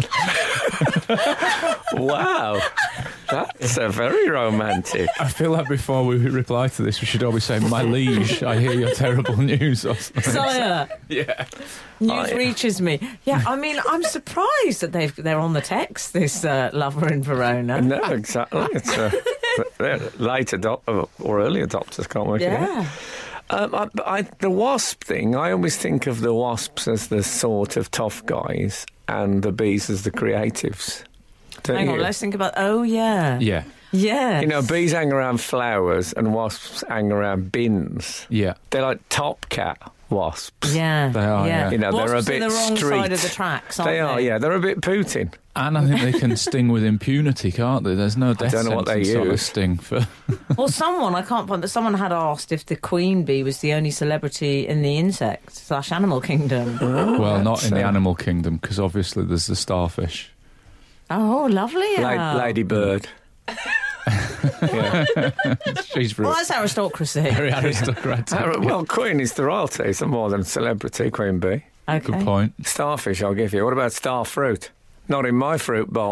Speaker 2: Wow, that's very romantic.
Speaker 4: I feel like before we reply to this, we should always say, my liege, I hear your terrible news. Or something.
Speaker 3: Sire,
Speaker 4: Yeah.
Speaker 3: news reaches me. Yeah, I mean, I'm surprised that they're on the text, this lover in Verona.
Speaker 2: No, exactly. It's they're late or early adopters, can't work it out.
Speaker 3: Yeah.
Speaker 2: The wasp thing, I always think of the wasps as the sort of tough guys and the bees as the creatives. Don't
Speaker 3: Hang
Speaker 2: you?
Speaker 3: on, let's think about... Oh, yeah.
Speaker 4: Yeah.
Speaker 3: Yeah.
Speaker 2: You know, bees hang around flowers and wasps hang around bins.
Speaker 4: Yeah.
Speaker 2: They're like top cat wasps.
Speaker 3: Yeah.
Speaker 4: They are, yeah.
Speaker 2: You know, they're a
Speaker 3: Wasps
Speaker 2: bit
Speaker 3: are the wrong
Speaker 2: street.
Speaker 3: side of the tracks, aren't
Speaker 2: They are, yeah. They're a bit Putin.
Speaker 4: And I think they can sting with impunity, can't they? There's no death
Speaker 2: don't know what they
Speaker 4: sentence sort of
Speaker 2: use.
Speaker 4: sting for...
Speaker 3: Well, I can't find, but someone had asked if the queen bee was the only celebrity in the insect/animal kingdom.
Speaker 4: Well, not in the
Speaker 2: So-
Speaker 4: animal kingdom, because obviously there's the starfish.
Speaker 3: Oh, lovely.
Speaker 2: Lady Bird. Yeah.
Speaker 4: She's
Speaker 3: Well, that's aristocracy.
Speaker 4: very aristocratic.
Speaker 2: Well, Queen is the royalty, so more than celebrity, Queen Bee.
Speaker 3: Okay.
Speaker 4: Good point.
Speaker 2: Starfish, I'll give you. What about star fruit? Not in my fruit bowl.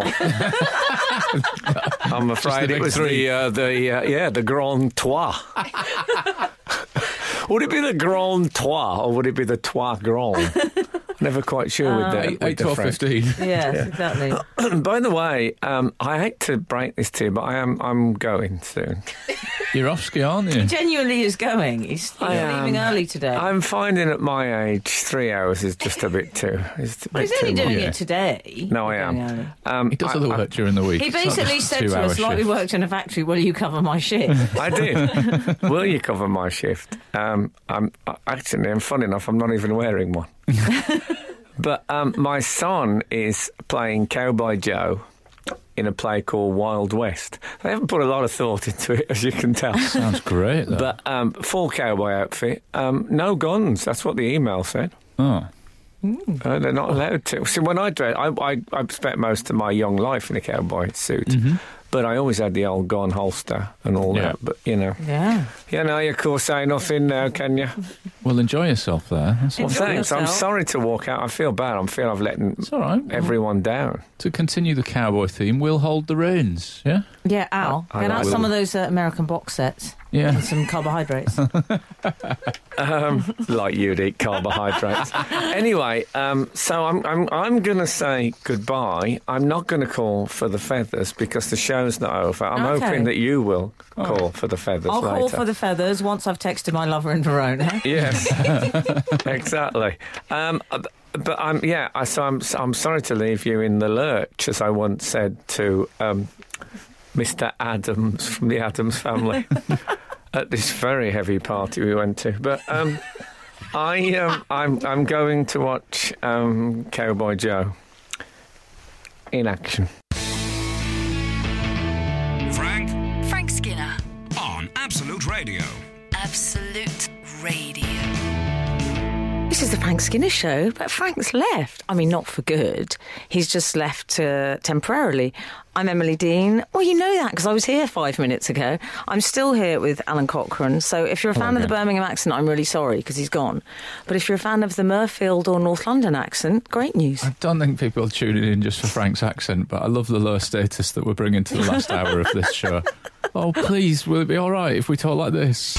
Speaker 2: I'm afraid
Speaker 4: big
Speaker 2: it was
Speaker 4: three.
Speaker 2: the Grand Trois. Would it be the Grand Trois or would it be the Trois Grand? Never quite sure with the
Speaker 4: 8, 12,
Speaker 2: French.
Speaker 4: 15.
Speaker 3: Yes, exactly.
Speaker 2: By the way, I hate to break this to you, but I'm going soon.
Speaker 4: You're off ski, aren't you?
Speaker 3: Genuinely is going. He's leaving early today.
Speaker 2: I'm finding at my age 3 hours is just a bit too. It's a
Speaker 3: Well,
Speaker 2: bit
Speaker 3: he's only
Speaker 2: too
Speaker 3: doing
Speaker 2: much.
Speaker 3: it today.
Speaker 2: No, I
Speaker 3: He's going
Speaker 2: am.
Speaker 3: early.
Speaker 4: He does other work during the week.
Speaker 3: He
Speaker 4: It's not
Speaker 3: basically
Speaker 4: just a
Speaker 3: said to
Speaker 4: 2-hour
Speaker 3: us, like we
Speaker 4: shift.
Speaker 3: worked in a factory, will you cover my shift?
Speaker 2: I did. Will you cover my shift? I'm fun enough, I'm not even wearing one. But my son is playing Cowboy Joe in a play called Wild West. They haven't put a lot of thought into it, as you can tell.
Speaker 4: Sounds great, though.
Speaker 2: But full cowboy outfit, no guns. That's what the email said.
Speaker 4: Oh.
Speaker 2: They're not allowed to. See, when I spent most of my young life in a cowboy suit.
Speaker 4: Mm-hmm.
Speaker 2: But I always had the old gun holster and all that. But,
Speaker 3: Yeah.
Speaker 2: of course, say nothing now, can you?
Speaker 4: Well, enjoy yourself there. That's
Speaker 2: Well,
Speaker 4: what,
Speaker 2: thanks. I'm
Speaker 3: yourself.
Speaker 2: sorry to walk out. I feel bad. I feel I've let
Speaker 4: it's all right.
Speaker 2: everyone down.
Speaker 4: To continue the cowboy theme, we'll hold the reins, yeah?
Speaker 3: Yeah, Al,
Speaker 2: I
Speaker 3: get out
Speaker 2: will.
Speaker 3: some of those American box sets
Speaker 4: Yeah.
Speaker 3: and some carbohydrates.
Speaker 2: Like you'd eat carbohydrates. Anyway, so I'm going to say goodbye. I'm not going to call for the feathers because the show's not over. I'm
Speaker 3: Okay.
Speaker 2: hoping that you will call for the feathers
Speaker 3: I'll
Speaker 2: later.
Speaker 3: call for the feathers once I've texted my lover in Verona.
Speaker 2: Yes, exactly. But I'm sorry to leave you in the lurch, as I once said to Mr. Adams from the Addams Family at this very heavy party we went to. But I'm going to watch Cowboy Joe in action.
Speaker 5: Frank
Speaker 1: Skinner.
Speaker 5: on Absolute Radio.
Speaker 1: Absolute Radio.
Speaker 6: This is the Frank Skinner Show, but Frank's left. I mean, not for good. He's just left temporarily. I'm Emily Dean. Well, you know that because I was here 5 minutes ago. I'm still here with Alan Cochrane. So if you're a fan of the Birmingham accent, I'm really sorry because he's gone. But if you're a fan of the Murfield or North London accent, great news.
Speaker 4: I don't think people are tuning in just for Frank's accent, but I love the low status that we're bringing to the last hour of this show. Oh, please, will it be all right if we talk like this?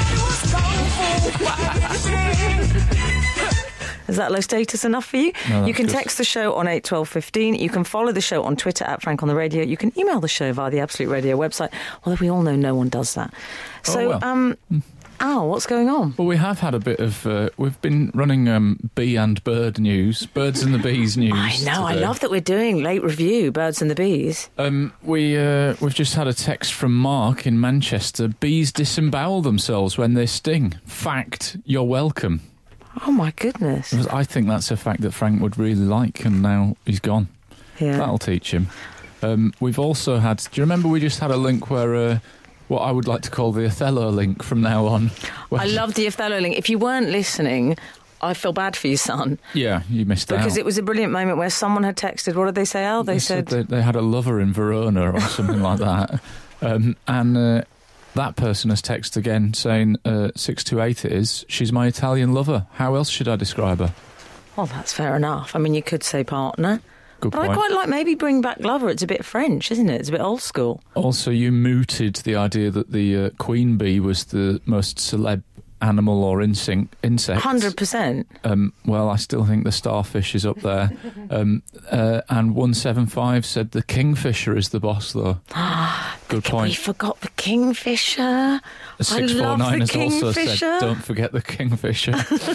Speaker 6: Is that low status enough for you?
Speaker 4: No, that's
Speaker 6: you can
Speaker 4: good.
Speaker 6: text the show on 81215. You can follow the show on Twitter at Frank on the Radio. You can email the show via the Absolute Radio website, although we all know no one does that. So, Al, what's going on?
Speaker 4: Well, we have had a bit of... we've been running bee and bird news, birds and the bees news.
Speaker 6: I know, I
Speaker 4: today.
Speaker 6: love that we're doing late review, Birds and the Bees.
Speaker 4: We've just had a text from Mark in Manchester. Bees disembowel themselves when they sting. Fact, you're welcome.
Speaker 6: Oh, my goodness.
Speaker 4: I think that's a fact that Frank would really like, and now he's gone.
Speaker 6: Yeah.
Speaker 4: That'll teach him. We've also had... Do you remember we just had a link where... what I would like to call the Othello link from now on.
Speaker 6: I love the Othello link. If you weren't listening, I feel bad for you, son.
Speaker 4: Yeah, you missed out.
Speaker 6: Because it was a brilliant moment where someone had texted, what did they say, Al? They said
Speaker 4: they had a lover in Verona or something like that. And that person has texted again saying, 628 it is, she's my Italian lover. How else should I describe her?
Speaker 6: well, that's fair enough. I mean, you could say partner.
Speaker 4: Good
Speaker 6: But
Speaker 4: point.
Speaker 6: I quite like maybe bring back lover. It's a bit French, isn't it? It's a bit old school.
Speaker 4: Also, you mooted the idea that the queen bee was the most celeb animal or insect.
Speaker 6: 100%.
Speaker 4: Well, I still think the starfish is up there. And 175 said the kingfisher is the boss, though. Good
Speaker 6: We
Speaker 4: point.
Speaker 6: forgot the kingfisher. I love
Speaker 4: 649
Speaker 6: the
Speaker 4: has also
Speaker 6: kingfisher.
Speaker 4: said, don't forget the kingfisher.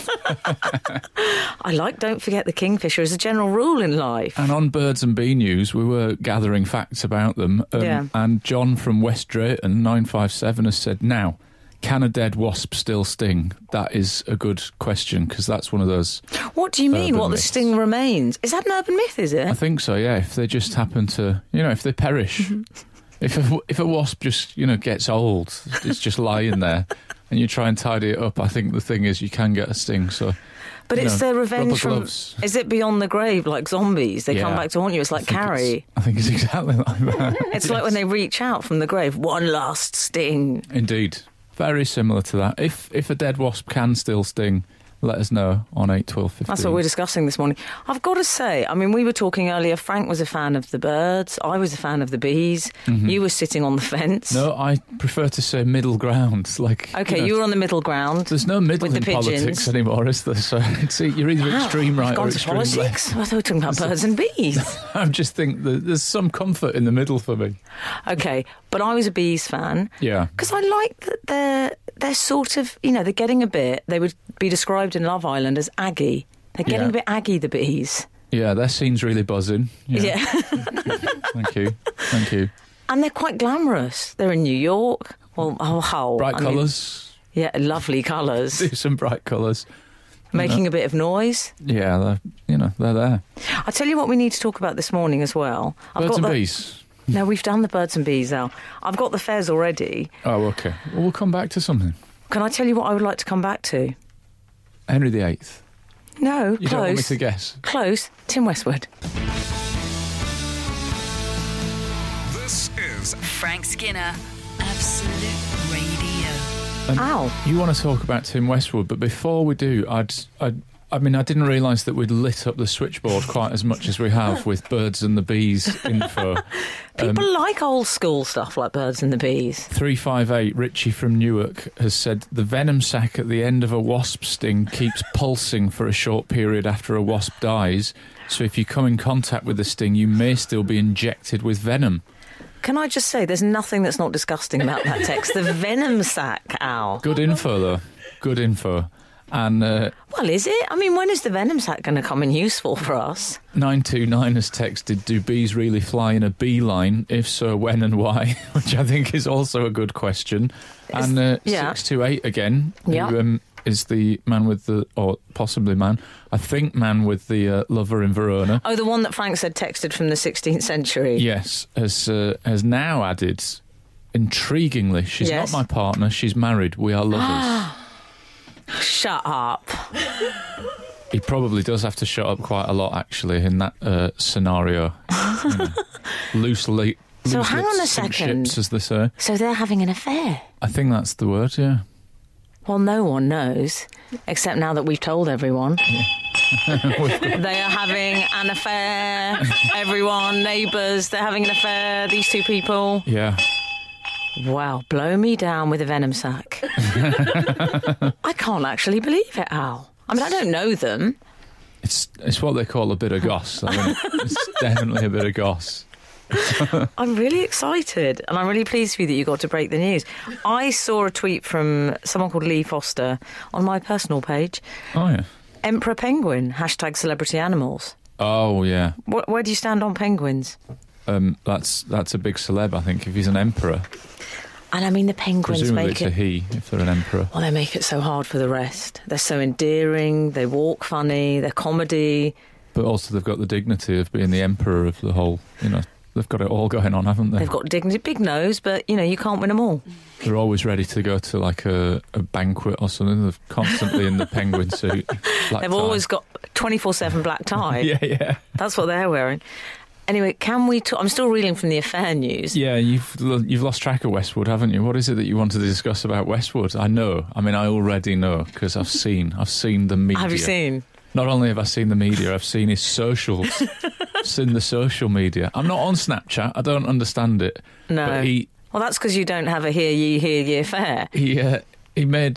Speaker 6: I like don't forget the kingfisher as a general rule in life.
Speaker 4: And on Birds and Bee News, we were gathering facts about them.
Speaker 6: Yeah.
Speaker 4: And John from West Drayton, 957, has said, now, can a dead wasp still sting? That is a good question, because that's one of those...
Speaker 6: What do you mean,
Speaker 4: urban
Speaker 6: what, the
Speaker 4: myths.
Speaker 6: sting remains? Is that an urban myth, is
Speaker 4: I
Speaker 6: it?
Speaker 4: think so, yeah. If they just happen to, if they perish, if a wasp just, gets old, it's just lying there, and you try and tidy it up, I think the thing is you can get a sting, so...
Speaker 6: But it's their
Speaker 4: rubber
Speaker 6: revenge from...
Speaker 4: gloves.
Speaker 6: Is it beyond the grave, like zombies? They come
Speaker 4: Yeah.
Speaker 6: back to haunt you. It's like Carrie.
Speaker 4: I think it's exactly like that.
Speaker 6: It's like when they reach out from the grave. One last sting.
Speaker 4: Indeed. Very similar to that. If a dead wasp can still sting, let us know on 81215.
Speaker 6: That's what we're discussing this morning. I've got to say, I mean, we were talking earlier, Frank was a fan of the birds, I was a fan of the bees, you were sitting on the fence.
Speaker 4: No, I prefer to say middle ground. Like,
Speaker 6: Okay, you were on the middle ground.
Speaker 4: there's no middle
Speaker 6: with
Speaker 4: in
Speaker 6: the pigeons.
Speaker 4: politics anymore, is there? So you're either extreme right
Speaker 6: Gone
Speaker 4: or
Speaker 6: to
Speaker 4: extreme
Speaker 6: politics?
Speaker 4: left.
Speaker 6: I thought we were talking about birds and bees.
Speaker 4: I just think that there's some comfort in the middle for me.
Speaker 6: Okay, but I was a bees fan.
Speaker 4: Yeah.
Speaker 6: Because I like that they're sort of, they're getting a bit, they would be described in Love Island as aggy. They're getting
Speaker 4: Yeah.
Speaker 6: a bit aggy, the bees.
Speaker 4: Yeah, their scene's really buzzing.
Speaker 6: Yeah.
Speaker 4: Thank you. Thank you.
Speaker 6: And they're quite glamorous. They're in New York. Well, Hull.
Speaker 4: Bright
Speaker 6: I mean,
Speaker 4: colours.
Speaker 6: Yeah, lovely colours.
Speaker 4: Do some bright colours.
Speaker 6: Making a bit of noise.
Speaker 4: Yeah, they're there.
Speaker 6: I tell you what we need to talk about this morning as well.
Speaker 4: Birds and bees.
Speaker 6: No, we've done the birds and bees, Al. I've got the fairs already.
Speaker 4: Oh, okay. Well, we'll come back to something.
Speaker 6: Can I tell you what I would like to come back to?
Speaker 4: Henry VIII.
Speaker 6: No,
Speaker 4: You
Speaker 6: close.
Speaker 4: don't want me to guess?
Speaker 6: Close. Tim Westwood.
Speaker 5: This is
Speaker 1: Frank Skinner. Absolute Radio.
Speaker 6: Ow.
Speaker 4: You want to talk about Tim Westwood, but before we do, I didn't realise that we'd lit up the switchboard quite as much as we have with Birds and the Bees info.
Speaker 6: People like old school stuff like Birds and the Bees.
Speaker 4: 358, Richie from Newark, has said the venom sac at the end of a wasp sting keeps pulsing for a short period after a wasp dies. So if you come in contact with the sting, you may still be injected with venom.
Speaker 6: Can I just say, there's nothing that's not disgusting about that text. The venom sac, ow.
Speaker 4: Good info, though. Good info. And
Speaker 6: well, is it? I mean, when is the venom sac going to come in useful for us?
Speaker 4: 929 has texted, do bees really fly in a beeline? If so, when and why? Which I think is also a good question. And 628 again, who is the man with the, or possibly man, I think man with the lover in Verona.
Speaker 6: Oh, the one that Frank said texted from the 16th century.
Speaker 4: Yes, has now added, intriguingly, she's not my partner, she's married, we are lovers.
Speaker 6: Shut up.
Speaker 4: He probably does have to shut up quite a lot, actually, in that scenario. Loosely.
Speaker 6: So hang on a second.
Speaker 4: Ships, as they say.
Speaker 6: So they're having an affair?
Speaker 4: I think that's the word, yeah.
Speaker 6: Well, no one knows, except now that we've told everyone. They are having an affair. Everyone, neighbours, they're having an affair, these two people.
Speaker 4: Yeah.
Speaker 6: Wow, blow me down with a venom sac. I can't actually believe it, Al. I mean, I don't know them.
Speaker 4: It's what they call a bit of goss. I mean, it's definitely a bit of goss.
Speaker 6: I'm really excited, and I'm really pleased for you that you got to break the news. I saw a tweet from someone called Lee Foster on my personal page.
Speaker 4: Oh, yeah.
Speaker 6: Emperor penguin, #celebrity animals.
Speaker 4: Oh, yeah.
Speaker 6: Where do you stand on penguins?
Speaker 4: That's a big celeb, I think, if he's an emperor.
Speaker 6: And I mean, the penguins
Speaker 4: Presumably
Speaker 6: make it...
Speaker 4: it's a he, if they're an emperor.
Speaker 6: Well, they make it so hard for the rest. They're so endearing, they walk funny, they're comedy.
Speaker 4: But also they've got the dignity of being the emperor of the whole, they've got it all going on, haven't they?
Speaker 6: They've got dignity, big nose, but, you can't win them all.
Speaker 4: They're always ready to go to, like, a banquet or something. They're constantly in the penguin suit.
Speaker 6: They've always got 24/7 black tie.
Speaker 4: Yeah.
Speaker 6: That's what they're wearing. Anyway, can we talk... I'm still reeling from the affair news.
Speaker 4: Yeah, you've lost track of Westwood, haven't you? What is it that you wanted to discuss about Westwood? I know. I mean, I already know, because I've seen the media.
Speaker 6: Have you seen?
Speaker 4: Not only have I seen the media, I've seen his socials. I've seen the social media. I'm not on Snapchat. I don't understand it.
Speaker 6: No.
Speaker 4: But
Speaker 6: well, that's because you don't have a hear ye affair.
Speaker 4: He made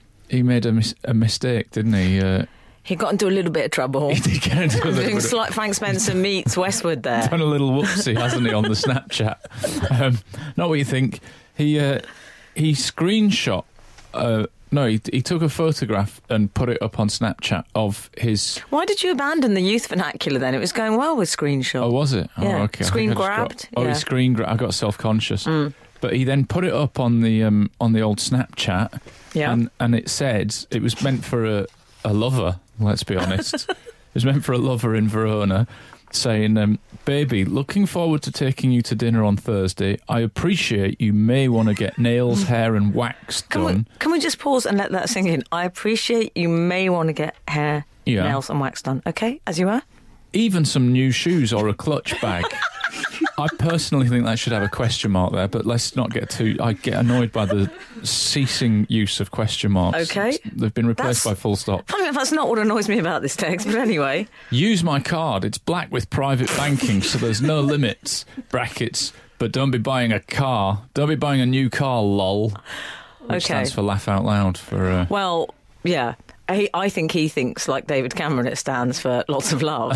Speaker 4: a mistake, didn't he?
Speaker 6: He got into a little bit of trouble.
Speaker 4: He did get into a little
Speaker 6: doing
Speaker 4: bit
Speaker 6: slight Frank Spencer meets Westwood there.
Speaker 4: Done a little whoopsie, hasn't he, on the Snapchat? Not what you think. He screenshot... he took a photograph and put it up on Snapchat of his...
Speaker 6: Why did you abandon the youth vernacular then? It was going well with screenshot.
Speaker 4: Oh, was it?
Speaker 6: Yeah.
Speaker 4: Oh, okay.
Speaker 6: Screen grabbed?
Speaker 4: He screen grabbed. I got self-conscious. But he then put it up on the old Snapchat.
Speaker 6: Yeah.
Speaker 4: And it said it was meant for a lover, let's be honest. It was meant for a lover in Verona, saying, baby, looking forward to taking you to dinner on Thursday. I appreciate you may want to get nails, hair and wax done.
Speaker 6: Can we just pause and let that sink in? I appreciate you may want to get hair, nails and wax done. Okay, as you were?
Speaker 4: Even some new shoes or a clutch bag. I personally think that should have a question mark there, but let's not get too... I get annoyed by the ceasing use of question marks.
Speaker 6: Okay.
Speaker 4: They've been replaced by full stop.
Speaker 6: Funny enough, that's not what annoys me about this text, but anyway.
Speaker 4: Use my card. It's black with private banking, so there's no limits, brackets, but don't be buying a car. Don't be buying a new car, lol. Which stands for laugh out loud.
Speaker 6: Well, yeah. I think he thinks, like David Cameron, it stands for lots of love.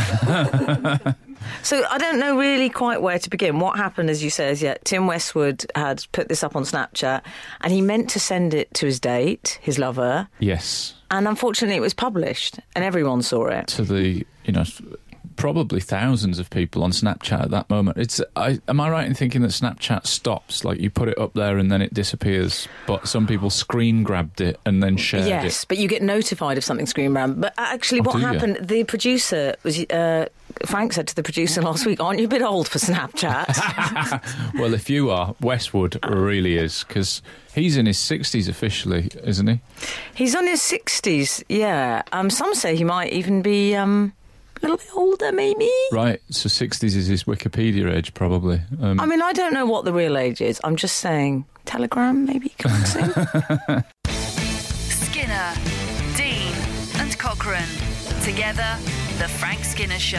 Speaker 6: So I don't know really quite where to begin. What happened, as you say, is Tim Westwood had put this up on Snapchat and he meant to send it to his date, his lover.
Speaker 4: Yes.
Speaker 6: And unfortunately it was published and everyone saw it.
Speaker 4: To the, probably thousands of people on Snapchat at that moment. Am I right in thinking that Snapchat stops? Like, you put it up there and then it disappears, but some people screen grabbed it and then shared it.
Speaker 6: Yes, but you get notified if something screen grabbed. But actually what happened, the producer was... Frank said to the producer last week, aren't you a bit old for Snapchat?
Speaker 4: Well, if you are, Westwood really is, because he's in his 60s officially, isn't he?
Speaker 6: He's on his 60s, yeah. Some say he might even be... little bit older, maybe.
Speaker 4: Right, so 60s is his Wikipedia age, probably.
Speaker 6: I mean, I don't know what the real age is. I'm just saying, Telegram, maybe, can't sing.
Speaker 1: Skinner, Dean and Cochrane. Together, The Frank Skinner Show.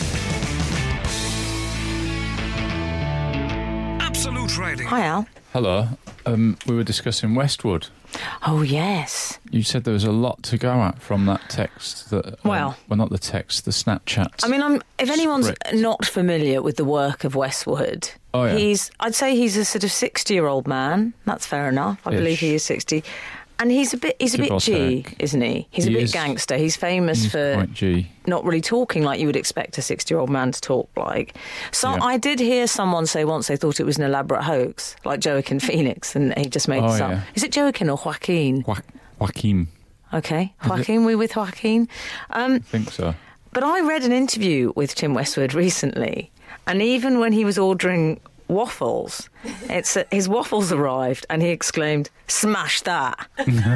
Speaker 5: Absolute Radio.
Speaker 6: Hi, Al.
Speaker 4: Hello. We were discussing Westwood.
Speaker 6: Oh, yes.
Speaker 4: You said there was a lot to go at from that text. That, well, not the text, the Snapchat.
Speaker 6: I mean, if anyone's not familiar with the work of Westwood, I'd say he's a sort of 60-year-old man. That's fair enough. I believe he is 60. And he's a bit G, isn't he? He's a bit gangster. He's famous for not really talking like you would expect a 60-year-old man to talk like. So I did hear someone say once they thought it was an elaborate hoax, like Joaquin Phoenix, and he just made this up. Is it Joaquin or Joaquin?
Speaker 4: Joaquin.
Speaker 6: Okay. Joaquin, we with Joaquin?
Speaker 4: I think so.
Speaker 6: But I read an interview with Tim Westwood recently, and even when he was ordering waffles, his waffles arrived and he exclaimed, "Smash that."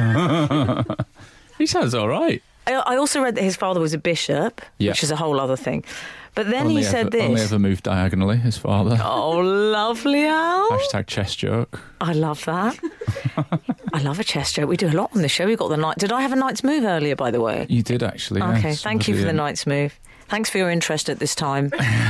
Speaker 4: He sounds all right.
Speaker 6: I also read that his father was a bishop, which is a whole other thing. But then he said this.
Speaker 4: Only ever moved diagonally, his father.
Speaker 6: Oh, lovely, Al.
Speaker 4: Hashtag chest joke.
Speaker 6: I love that. I love a chest joke. We do a lot on the show. We got the night. Did I have a night's move earlier, by the way?
Speaker 4: You did, actually.
Speaker 6: Okay,
Speaker 4: yes.
Speaker 6: thank you for the night's move. Thanks for your interest at this time.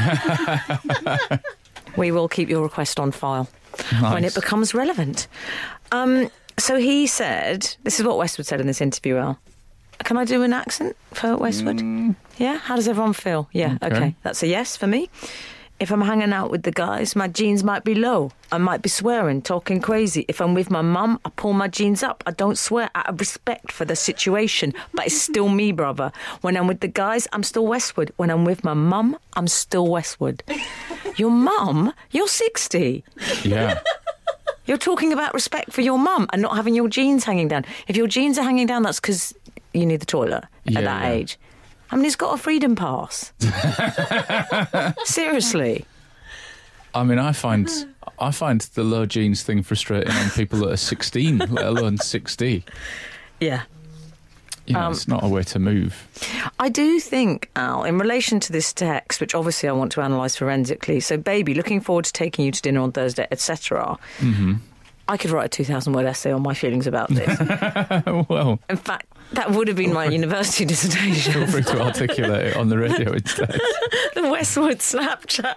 Speaker 6: We will keep your request on file when it becomes relevant. So he said, this is what Westwood said in this interview, Al. Can I do an accent for Westwood? Yeah? How does everyone feel? Yeah, okay. That's a yes for me. If I'm hanging out with the guys, my jeans might be low. I might be swearing, talking crazy. If I'm with my mum, I pull my jeans up. I don't swear out of respect for the situation, but it's still me, brother. When I'm with the guys, I'm still Westwood. When I'm with my mum, I'm still Westwood. Your mum? You're 60.
Speaker 4: Yeah.
Speaker 6: You're talking about respect for your mum and not having your jeans hanging down. If your jeans are hanging down, that's because you need the toilet at that age. I mean, he's got a freedom pass. Seriously.
Speaker 4: I mean, I find the low jeans thing frustrating on people that are 16, let alone 60.
Speaker 6: Yeah.
Speaker 4: You know, it's not a way to move.
Speaker 6: I do think, Al, in relation to this text, which obviously I want to analyse forensically, so baby, looking forward to taking you to dinner on Thursday, etc. Mm-hmm. I could write a 2,000-word essay on my feelings about this.
Speaker 4: Well,
Speaker 6: in fact, that would have been my university dissertation.
Speaker 4: Feel free to articulate it on the radio instead.
Speaker 6: The Westwood Snapchat.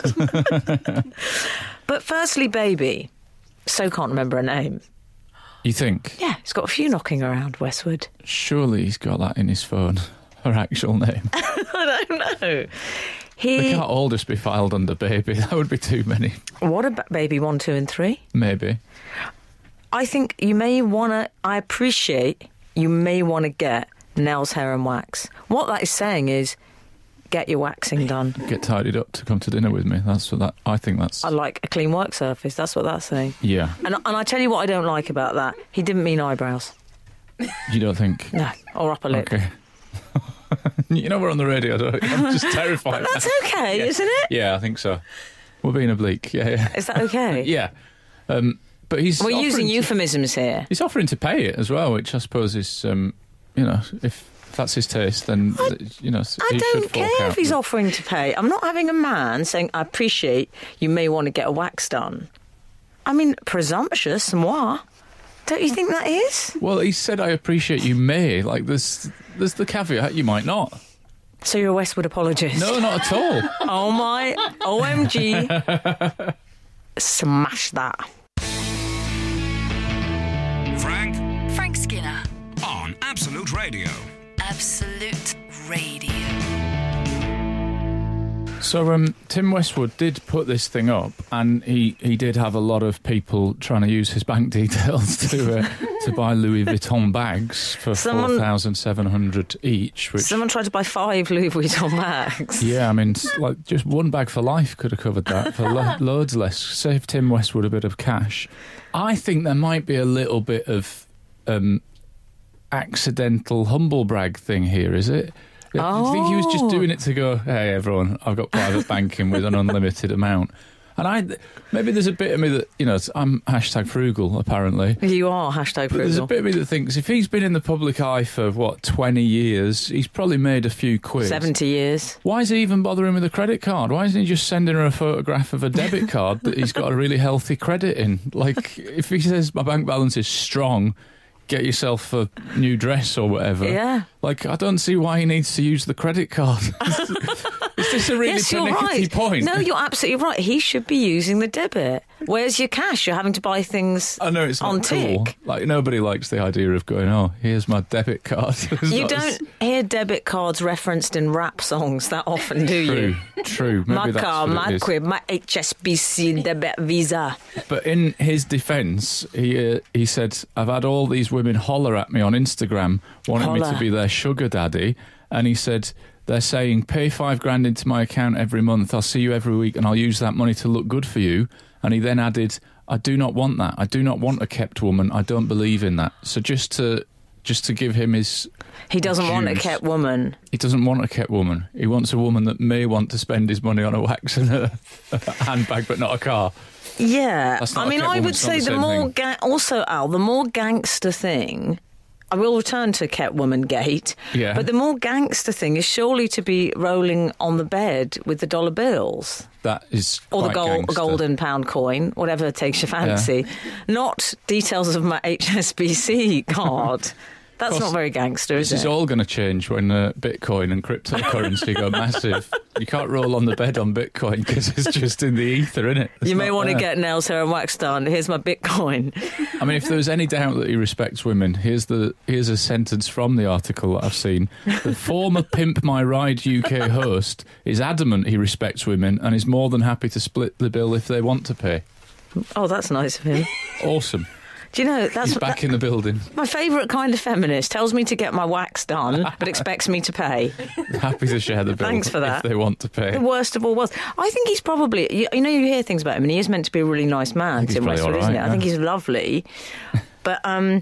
Speaker 6: But firstly, baby, so can't remember her name.
Speaker 4: You think?
Speaker 6: Yeah, he's got a few knocking around, Westwood.
Speaker 4: Surely he's got that in his phone, her actual name.
Speaker 6: I don't know.
Speaker 4: They can't all just be filed under baby. That would be too many.
Speaker 6: What about baby 1, 2 and 3?
Speaker 4: Maybe.
Speaker 6: I think you may want to... I appreciate you may want to get nails, hair and wax. What that is saying is get your waxing done.
Speaker 4: Get tidied up to come to dinner with me. That's what I think that's...
Speaker 6: I like a clean work surface. That's what that's saying.
Speaker 4: Yeah.
Speaker 6: And I tell you what I don't like about that. He didn't mean eyebrows.
Speaker 4: You don't think?
Speaker 6: No. Or upper lip.
Speaker 4: Okay. You know we're on the radio, don't you? I'm just terrified.
Speaker 6: But that's okay, isn't it?
Speaker 4: Yeah, I think so. We're being oblique. Yeah.
Speaker 6: Is that okay?
Speaker 4: Yeah. But we're
Speaker 6: using euphemisms here.
Speaker 4: He's offering to pay it as well, which I suppose is, if that's his taste, then,
Speaker 6: I don't care if he's offering to pay. I'm not having a man saying, I appreciate you may want to get a wax done. I mean, presumptuous, moi. Don't you think that is?
Speaker 4: Well, he said, I appreciate you may. Like, there's the caveat, you might not.
Speaker 6: So you're a Westwood apologist?
Speaker 4: No, not at all.
Speaker 6: Oh, my OMG. Smash that.
Speaker 5: Frank
Speaker 1: Skinner.
Speaker 5: On Absolute Radio.
Speaker 1: Absolute Radio.
Speaker 4: So Tim Westwood did put this thing up, and he did have a lot of people trying to use his bank details to buy Louis Vuitton bags for $4,700 each.
Speaker 6: Someone tried to buy 5 Louis Vuitton bags.
Speaker 4: Yeah, I mean, like just one bag for life could have covered that for loads less. Saved Tim Westwood a bit of cash. I think there might be a little bit of accidental humble brag thing here, is it? Do you think he was just doing it to go, hey, everyone, I've got private banking with an unlimited amount? And maybe there's a bit of me that, I'm hashtag frugal, apparently.
Speaker 6: You are hashtag frugal.
Speaker 4: But there's a bit of me that thinks if he's been in the public eye for, 20 years, he's probably made a few quid.
Speaker 6: 70 years.
Speaker 4: Why is he even bothering with a credit card? Why isn't he just sending her a photograph of a debit card that he's got a really healthy credit in? Like, if he says my bank balance is strong, get yourself a new dress or whatever.
Speaker 6: Yeah.
Speaker 4: Like, I don't see why he needs to use the credit card. Is this a really
Speaker 6: Yes, you're
Speaker 4: pernickety
Speaker 6: right.
Speaker 4: point?
Speaker 6: No, you're absolutely right. He should be using the debit. Where's your cash? You're having to buy things
Speaker 4: I know it's not
Speaker 6: on
Speaker 4: cool.
Speaker 6: tick.
Speaker 4: Like, nobody likes the idea of going, oh, here's my debit card.
Speaker 6: You don't hear debit cards referenced in rap songs that often, do you?
Speaker 4: True. Maybe
Speaker 6: My
Speaker 4: that's
Speaker 6: car,
Speaker 4: what
Speaker 6: my
Speaker 4: it is.
Speaker 6: crib, my HSBC debit visa.
Speaker 4: But in his defence, he said, I've had all these women holler at me on Instagram wanting me to
Speaker 6: Holler.
Speaker 4: be their sugar daddy. And he said, they're saying, pay $5,000 into my account every month. I'll see you every week and I'll use that money to look good for you. And he then added, I do not want that. I do not want a kept woman. I don't believe in that. So just to give him his...
Speaker 6: He doesn't want a
Speaker 4: dues.
Speaker 6: kept woman.
Speaker 4: He doesn't want a kept woman. He wants a woman that may want to spend his money on a wax and a handbag, but not a car.
Speaker 6: Yeah.
Speaker 4: That's not
Speaker 6: I mean,
Speaker 4: a kept
Speaker 6: I
Speaker 4: woman,
Speaker 6: would
Speaker 4: it's not
Speaker 6: say
Speaker 4: the
Speaker 6: the
Speaker 4: same
Speaker 6: more...
Speaker 4: thing.
Speaker 6: Also, Al, the more gangster thing... I will return to kept woman gate.
Speaker 4: Yeah.
Speaker 6: But the more gangster thing is surely to be rolling on the bed with the dollar bills.
Speaker 4: That is
Speaker 6: Or the
Speaker 4: quite gangster.
Speaker 6: golden pound coin, whatever takes your fancy. Not details of my HSBC card. That's not very gangster, is
Speaker 4: This
Speaker 6: it?
Speaker 4: is all going to change when Bitcoin and cryptocurrency go massive. You can't roll on the bed on Bitcoin because it's just in the ether, innit? It's
Speaker 6: You may
Speaker 4: not
Speaker 6: want to
Speaker 4: there.
Speaker 6: get nails, hair and wax done. Here's my Bitcoin.
Speaker 4: I mean, if there's any doubt that he respects women, here's a sentence from the article that I've seen. The former Pimp My Ride UK host is adamant he respects women and is more than happy to split the bill if they want to pay.
Speaker 6: Oh, that's nice of him.
Speaker 4: Awesome.
Speaker 6: Do you know, that's
Speaker 4: He's back in the building.
Speaker 6: my favourite kind of feminist. Tells me to get my wax done, but expects me to pay.
Speaker 4: Happy to share the bill
Speaker 6: Thanks for that.
Speaker 4: if they want to pay.
Speaker 6: The worst of all worlds. I think he's probably... You you hear things about him, and he is meant to be a really nice man,
Speaker 4: he's
Speaker 6: Tim
Speaker 4: probably
Speaker 6: Westwood,
Speaker 4: all
Speaker 6: isn't
Speaker 4: right,
Speaker 6: it? I
Speaker 4: yeah.
Speaker 6: think he's lovely. But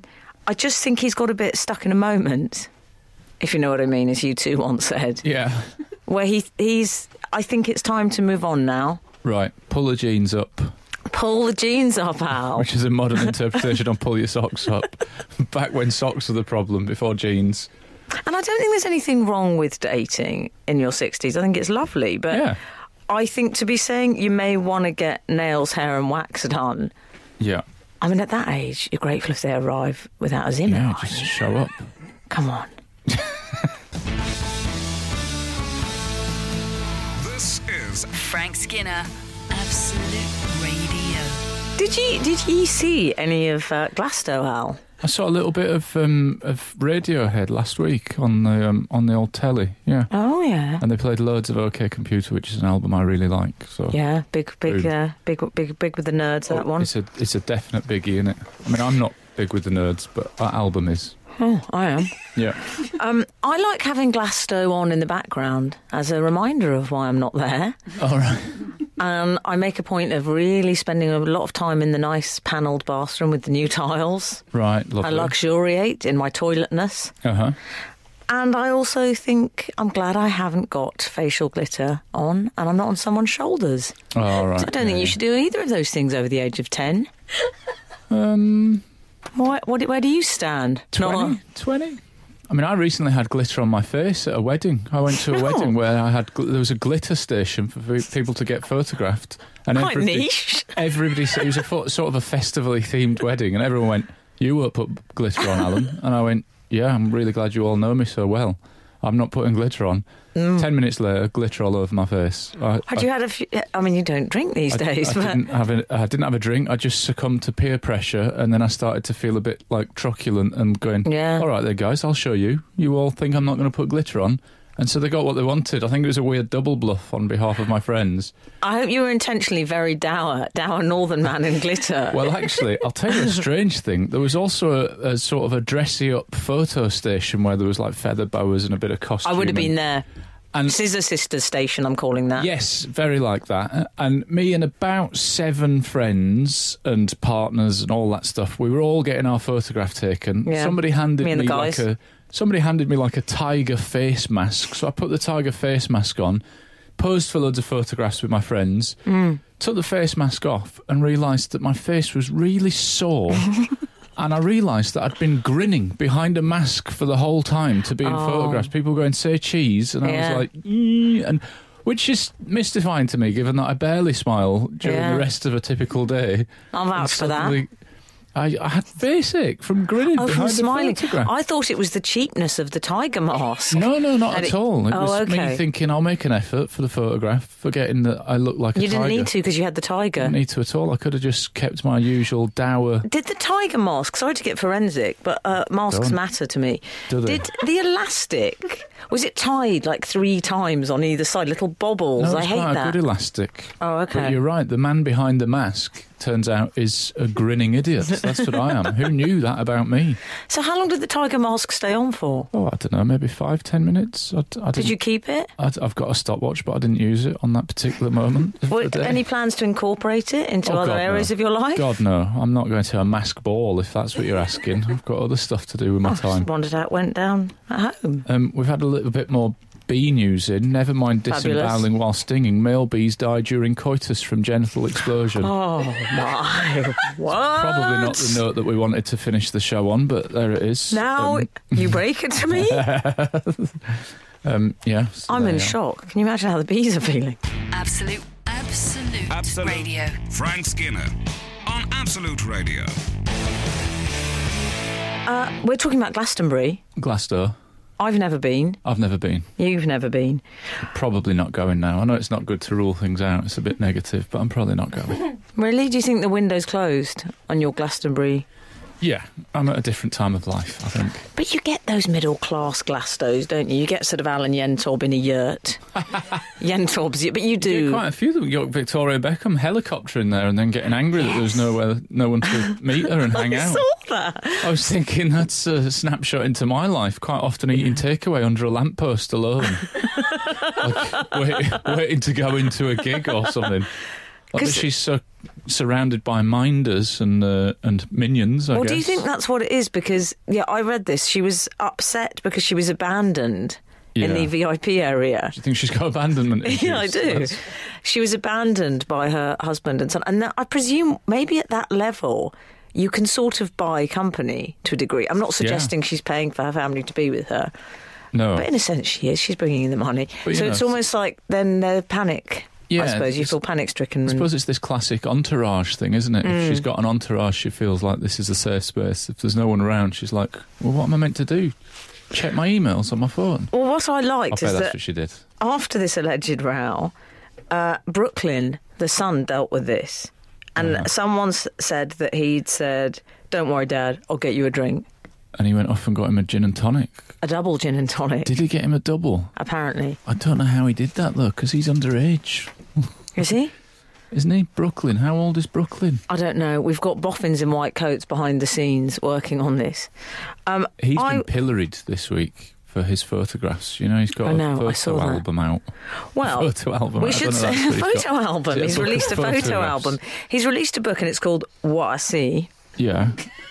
Speaker 6: I just think he's got a bit stuck in a moment, if you know what I mean, as you two once said,
Speaker 4: Yeah.
Speaker 6: where he's... I think it's time to move on now.
Speaker 4: Right. Pull the jeans up.
Speaker 6: Pull the jeans up, Al.
Speaker 4: Which is a modern interpretation on pull your socks up. Back when socks were the problem, before jeans.
Speaker 6: And I don't think there's anything wrong with dating in your 60s. I think it's lovely. But
Speaker 4: Yeah.
Speaker 6: I think to be saying you may want to get nails, hair and wax done.
Speaker 4: Yeah.
Speaker 6: I mean, at that age, you're grateful if they arrive without a Zimmer.
Speaker 4: Yeah,
Speaker 6: aren't
Speaker 4: just
Speaker 6: you?
Speaker 4: show up.
Speaker 6: Come on.
Speaker 5: This is
Speaker 1: Frank Skinner, Absolute Radio.
Speaker 6: Did you see any of Glasto, Al?
Speaker 4: I saw a little bit of Radiohead last week on the old telly. Yeah.
Speaker 6: Oh yeah.
Speaker 4: And they played loads of OK Computer, which is an album I really like. So
Speaker 6: Yeah, big with
Speaker 4: Boom.
Speaker 6: the nerds. That one.
Speaker 4: It's a definite biggie, isn't it? I mean, I'm not big with the nerds, but that album is.
Speaker 6: Oh, I am.
Speaker 4: Yeah.
Speaker 6: I like having Glasto on in the background as a reminder of why I'm not there.
Speaker 4: All right.
Speaker 6: And I make a point of really spending a lot of time in the nice panelled bathroom with the new tiles.
Speaker 4: Right.
Speaker 6: I
Speaker 4: Lovely.
Speaker 6: luxuriate in my toiletness.
Speaker 4: Uh-huh.
Speaker 6: And I also think I'm glad I haven't got facial glitter on and I'm not on someone's shoulders.
Speaker 4: Oh, all right.
Speaker 6: I don't think you should do either of those things over the age of 10. Where do you stand?
Speaker 4: 20? 20? I mean, I recently had glitter on my face at a wedding. I went to a
Speaker 6: Oh.
Speaker 4: wedding where there was a glitter station for people to get photographed. And
Speaker 6: Quite niche.
Speaker 4: Everybody said it was a sort of a festivally themed wedding, and everyone went, "You won't put glitter on, Alan." And I went, "Yeah, I'm really glad you all know me so well. I'm not putting glitter on." 10 minutes later, glitter all over my face.
Speaker 6: Had you had a few... I mean, you don't drink these days,
Speaker 4: I
Speaker 6: but...
Speaker 4: didn't have a drink. I just succumbed to peer pressure, and then I started to feel a bit like truculent and going,
Speaker 6: Yeah.
Speaker 4: all right there, guys, I'll show you. You all think I'm not going to put glitter on. And so they got what they wanted. I think it was a weird double bluff on behalf of my friends.
Speaker 6: I hope you were intentionally very dour northern man in glitter.
Speaker 4: Well, actually, I'll tell you a strange thing. There was also a sort of a dressy-up photo station where there was like feather boas and a bit of costume.
Speaker 6: I would have been there.
Speaker 4: And
Speaker 6: Scissor Sisters Station, I'm calling that.
Speaker 4: yes, very like that. And me and about 7 friends and partners and all that stuff, we were all getting our photograph taken.
Speaker 6: Yeah.
Speaker 4: Somebody handed
Speaker 6: Me and the
Speaker 4: me
Speaker 6: guys.
Speaker 4: like a tiger face mask. So I put the tiger face mask on, posed for loads of photographs with my friends, took the face mask off and realised that my face was really sore. And I realised that I'd been grinning behind a mask for the whole time to be in photographs. People going, say cheese, and I was like, and which is mystifying to me, given that I barely smile during the rest of a typical day.
Speaker 6: I'll vouch for that.
Speaker 4: I had face ache from grinning behind
Speaker 6: from smiling.
Speaker 4: a photograph.
Speaker 6: I thought it was the cheapness of the tiger mask.
Speaker 4: No, not at all. It was
Speaker 6: okay.
Speaker 4: me thinking I'll make an effort for the photograph, forgetting that I look like a tiger.
Speaker 6: You didn't need to because you had the tiger.
Speaker 4: Didn't need to at all. I could have just kept my usual dour...
Speaker 6: Did the tiger mask, sorry to get forensic, but masks matter to me.
Speaker 4: Do they?
Speaker 6: Did the elastic, was it tied like 3 times on either side, little bobbles?
Speaker 4: No,
Speaker 6: I hate
Speaker 4: quite
Speaker 6: that.
Speaker 4: a good elastic.
Speaker 6: Oh, okay.
Speaker 4: But you're right, the man behind the mask, turns out, is a grinning idiot. That's what I am. Who knew that about me?
Speaker 6: So how long did the tiger mask stay on for?
Speaker 4: Oh, I don't know, maybe 5-10 minutes.
Speaker 6: Did you keep it?
Speaker 4: I've got a stopwatch, but I didn't use it on that particular moment of the day.
Speaker 6: Any plans to incorporate it into other areas of your life?
Speaker 4: God, no. I'm not going to a mask ball, if that's what you're asking. I've got other stuff to do with my time.
Speaker 6: I just wondered how it went down at home.
Speaker 4: We've had a little bit more bee news in. Never mind disemboweling while stinging. Male bees die during coitus from genital explosion.
Speaker 6: Oh, my. What?
Speaker 4: Probably not the note that we wanted to finish the show on, but there it is.
Speaker 6: Now you break it to me?
Speaker 4: Yeah. So
Speaker 6: I'm in shock. Can you imagine how the bees are feeling?
Speaker 1: Absolute Radio.
Speaker 5: Frank Skinner on Absolute Radio.
Speaker 6: We're talking about Glastonbury.
Speaker 4: Glasgow.
Speaker 6: I've never been.
Speaker 4: I've never been.
Speaker 6: You've never been.
Speaker 4: Probably not going now. I know it's not good to rule things out. It's a bit negative, but I'm probably not going.
Speaker 6: Really? Do you think the window's closed on your Glastonbury?
Speaker 4: Yeah, I'm at a different time of life, I think.
Speaker 6: But you get those middle-class Glastos, don't you? You get sort of Alan Yentob in a yurt. Yentob's, but you do.
Speaker 4: You get quite a few of them. You got Victoria Beckham helicoptering there and then getting angry that there was no one to meet her and hang out.
Speaker 6: I saw that.
Speaker 4: I was thinking that's a snapshot into my life. Quite often eating takeaway under a lamppost alone. Like waiting to go into a gig or something. Like she's so surrounded by minders and minions, I guess.
Speaker 6: Do you think that's what it is? Because, I read this. She was upset because she was abandoned in the VIP area.
Speaker 4: Do you think she's got abandonment issues?
Speaker 6: Yeah, I do. She was abandoned by her husband and son. And I presume maybe at that level you can sort of buy company to a degree. I'm not suggesting she's paying for her family to be with her.
Speaker 4: No.
Speaker 6: But in a sense she is. She's bringing in the money.
Speaker 4: But,
Speaker 6: so it's almost like then the panic.
Speaker 4: Yeah,
Speaker 6: I suppose you feel panic-stricken.
Speaker 4: I suppose it's this classic entourage thing, isn't it? If she's got an entourage, she feels like this is a safe space. If there's no one around, she's like, well, what am I meant to do? Check my emails on my phone?
Speaker 6: Well, what I liked is
Speaker 4: that's what she did.
Speaker 6: After this alleged row, Brooklyn, the Sun, dealt with this. And someone said that he'd said, don't worry, Dad, I'll get you a drink.
Speaker 4: And he went off and got him a gin and tonic.
Speaker 6: A double gin and tonic.
Speaker 4: Did he get him a double?
Speaker 6: Apparently.
Speaker 4: I don't know how he did that, though, because he's underage.
Speaker 6: Is he?
Speaker 4: Isn't he? Brooklyn. How old is Brooklyn?
Speaker 6: I don't know. We've got boffins in white coats behind the scenes working on this.
Speaker 4: He's been pilloried this week for his photographs. You know, he's got a photo album out.
Speaker 6: Well,
Speaker 4: photo album.
Speaker 6: We should say a photo album. He's released a photo album. He's released a book and it's called What I See.
Speaker 4: Yeah.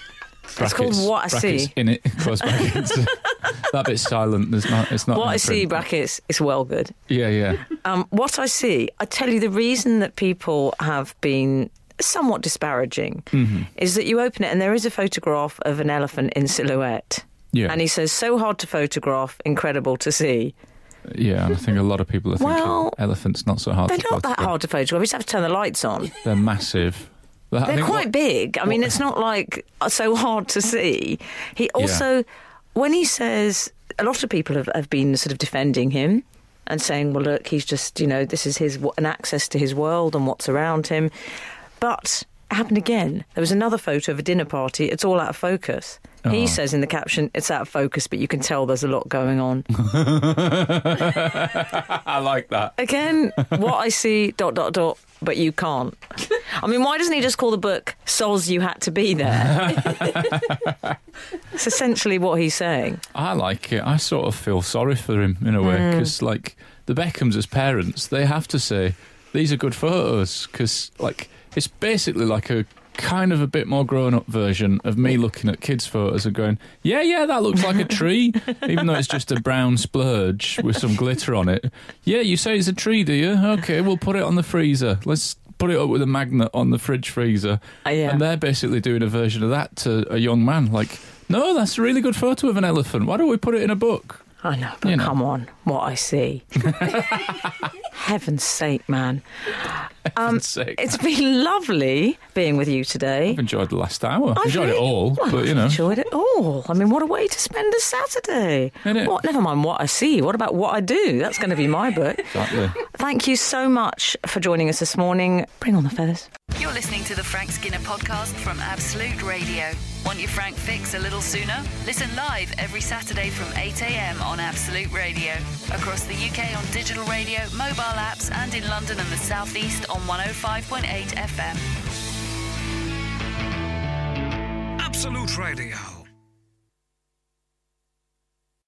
Speaker 6: It's called What I See.
Speaker 4: In it, close brackets. That bit's silent. It's not.
Speaker 6: What I See, brackets, it's well good.
Speaker 4: Yeah.
Speaker 6: What I See, I tell you, the reason that people have been somewhat disparaging is that you open it and there is a photograph of an elephant in silhouette.
Speaker 4: Yeah.
Speaker 6: And he says, so hard to photograph, incredible to see.
Speaker 4: Yeah, and I think a lot of people are thinking elephants not so hard to photograph.
Speaker 6: They're not that hard to photograph. You just have to turn the lights on.
Speaker 4: They're massive.
Speaker 6: They're quite big. I mean, it's not like so hard to see. He also, when he says, a lot of people have been sort of defending him and saying, well, look, he's just, this is an access to his world and what's around him. But it happened again. There was another photo of a dinner party. It's all out of focus. Oh. He says in the caption, it's out of focus, but you can tell there's a lot going on.
Speaker 4: I like that.
Speaker 6: Again, what I see, ... but you can't. I mean, why doesn't he just call the book Soz You Had to Be There? It's essentially what he's saying.
Speaker 4: I like it. I sort of feel sorry for him in a way, because, like, the Beckhams as parents, they have to say, these are good photos, because, like, it's basically like a kind of a bit more grown-up version of me looking at kids' photos and going, yeah, that looks like a tree, even though it's just a brown splurge with some glitter on it. Yeah, you say it's a tree, do you? Okay, we'll put it on the freezer. Let's put it up with a magnet on the fridge freezer.
Speaker 6: Yeah.
Speaker 4: And they're basically doing a version of that to a young man. Like, no, that's a really good photo of an elephant. Why don't we put it in a book?
Speaker 6: I know, but come on, what I see. Heaven's sake, man.
Speaker 4: Heaven's sake.
Speaker 6: It's been lovely being with you today.
Speaker 4: I've enjoyed the last hour. I've enjoyed it all, but
Speaker 6: I've enjoyed it all. I mean, what a way to spend a Saturday.
Speaker 4: Isn't it?
Speaker 6: Never mind what I see. What about what I do? That's going to be my book.
Speaker 4: Exactly.
Speaker 6: Thank you so much for joining us this morning. Bring on the feathers.
Speaker 1: You're listening to the Frank Skinner podcast from Absolute Radio. Want your Frank fix a little sooner? Listen live every Saturday from 8 a.m. on Absolute Radio. Across the UK on digital radio, mobile apps, and in London and the South East on 105.8 FM.
Speaker 5: Absolute Radio.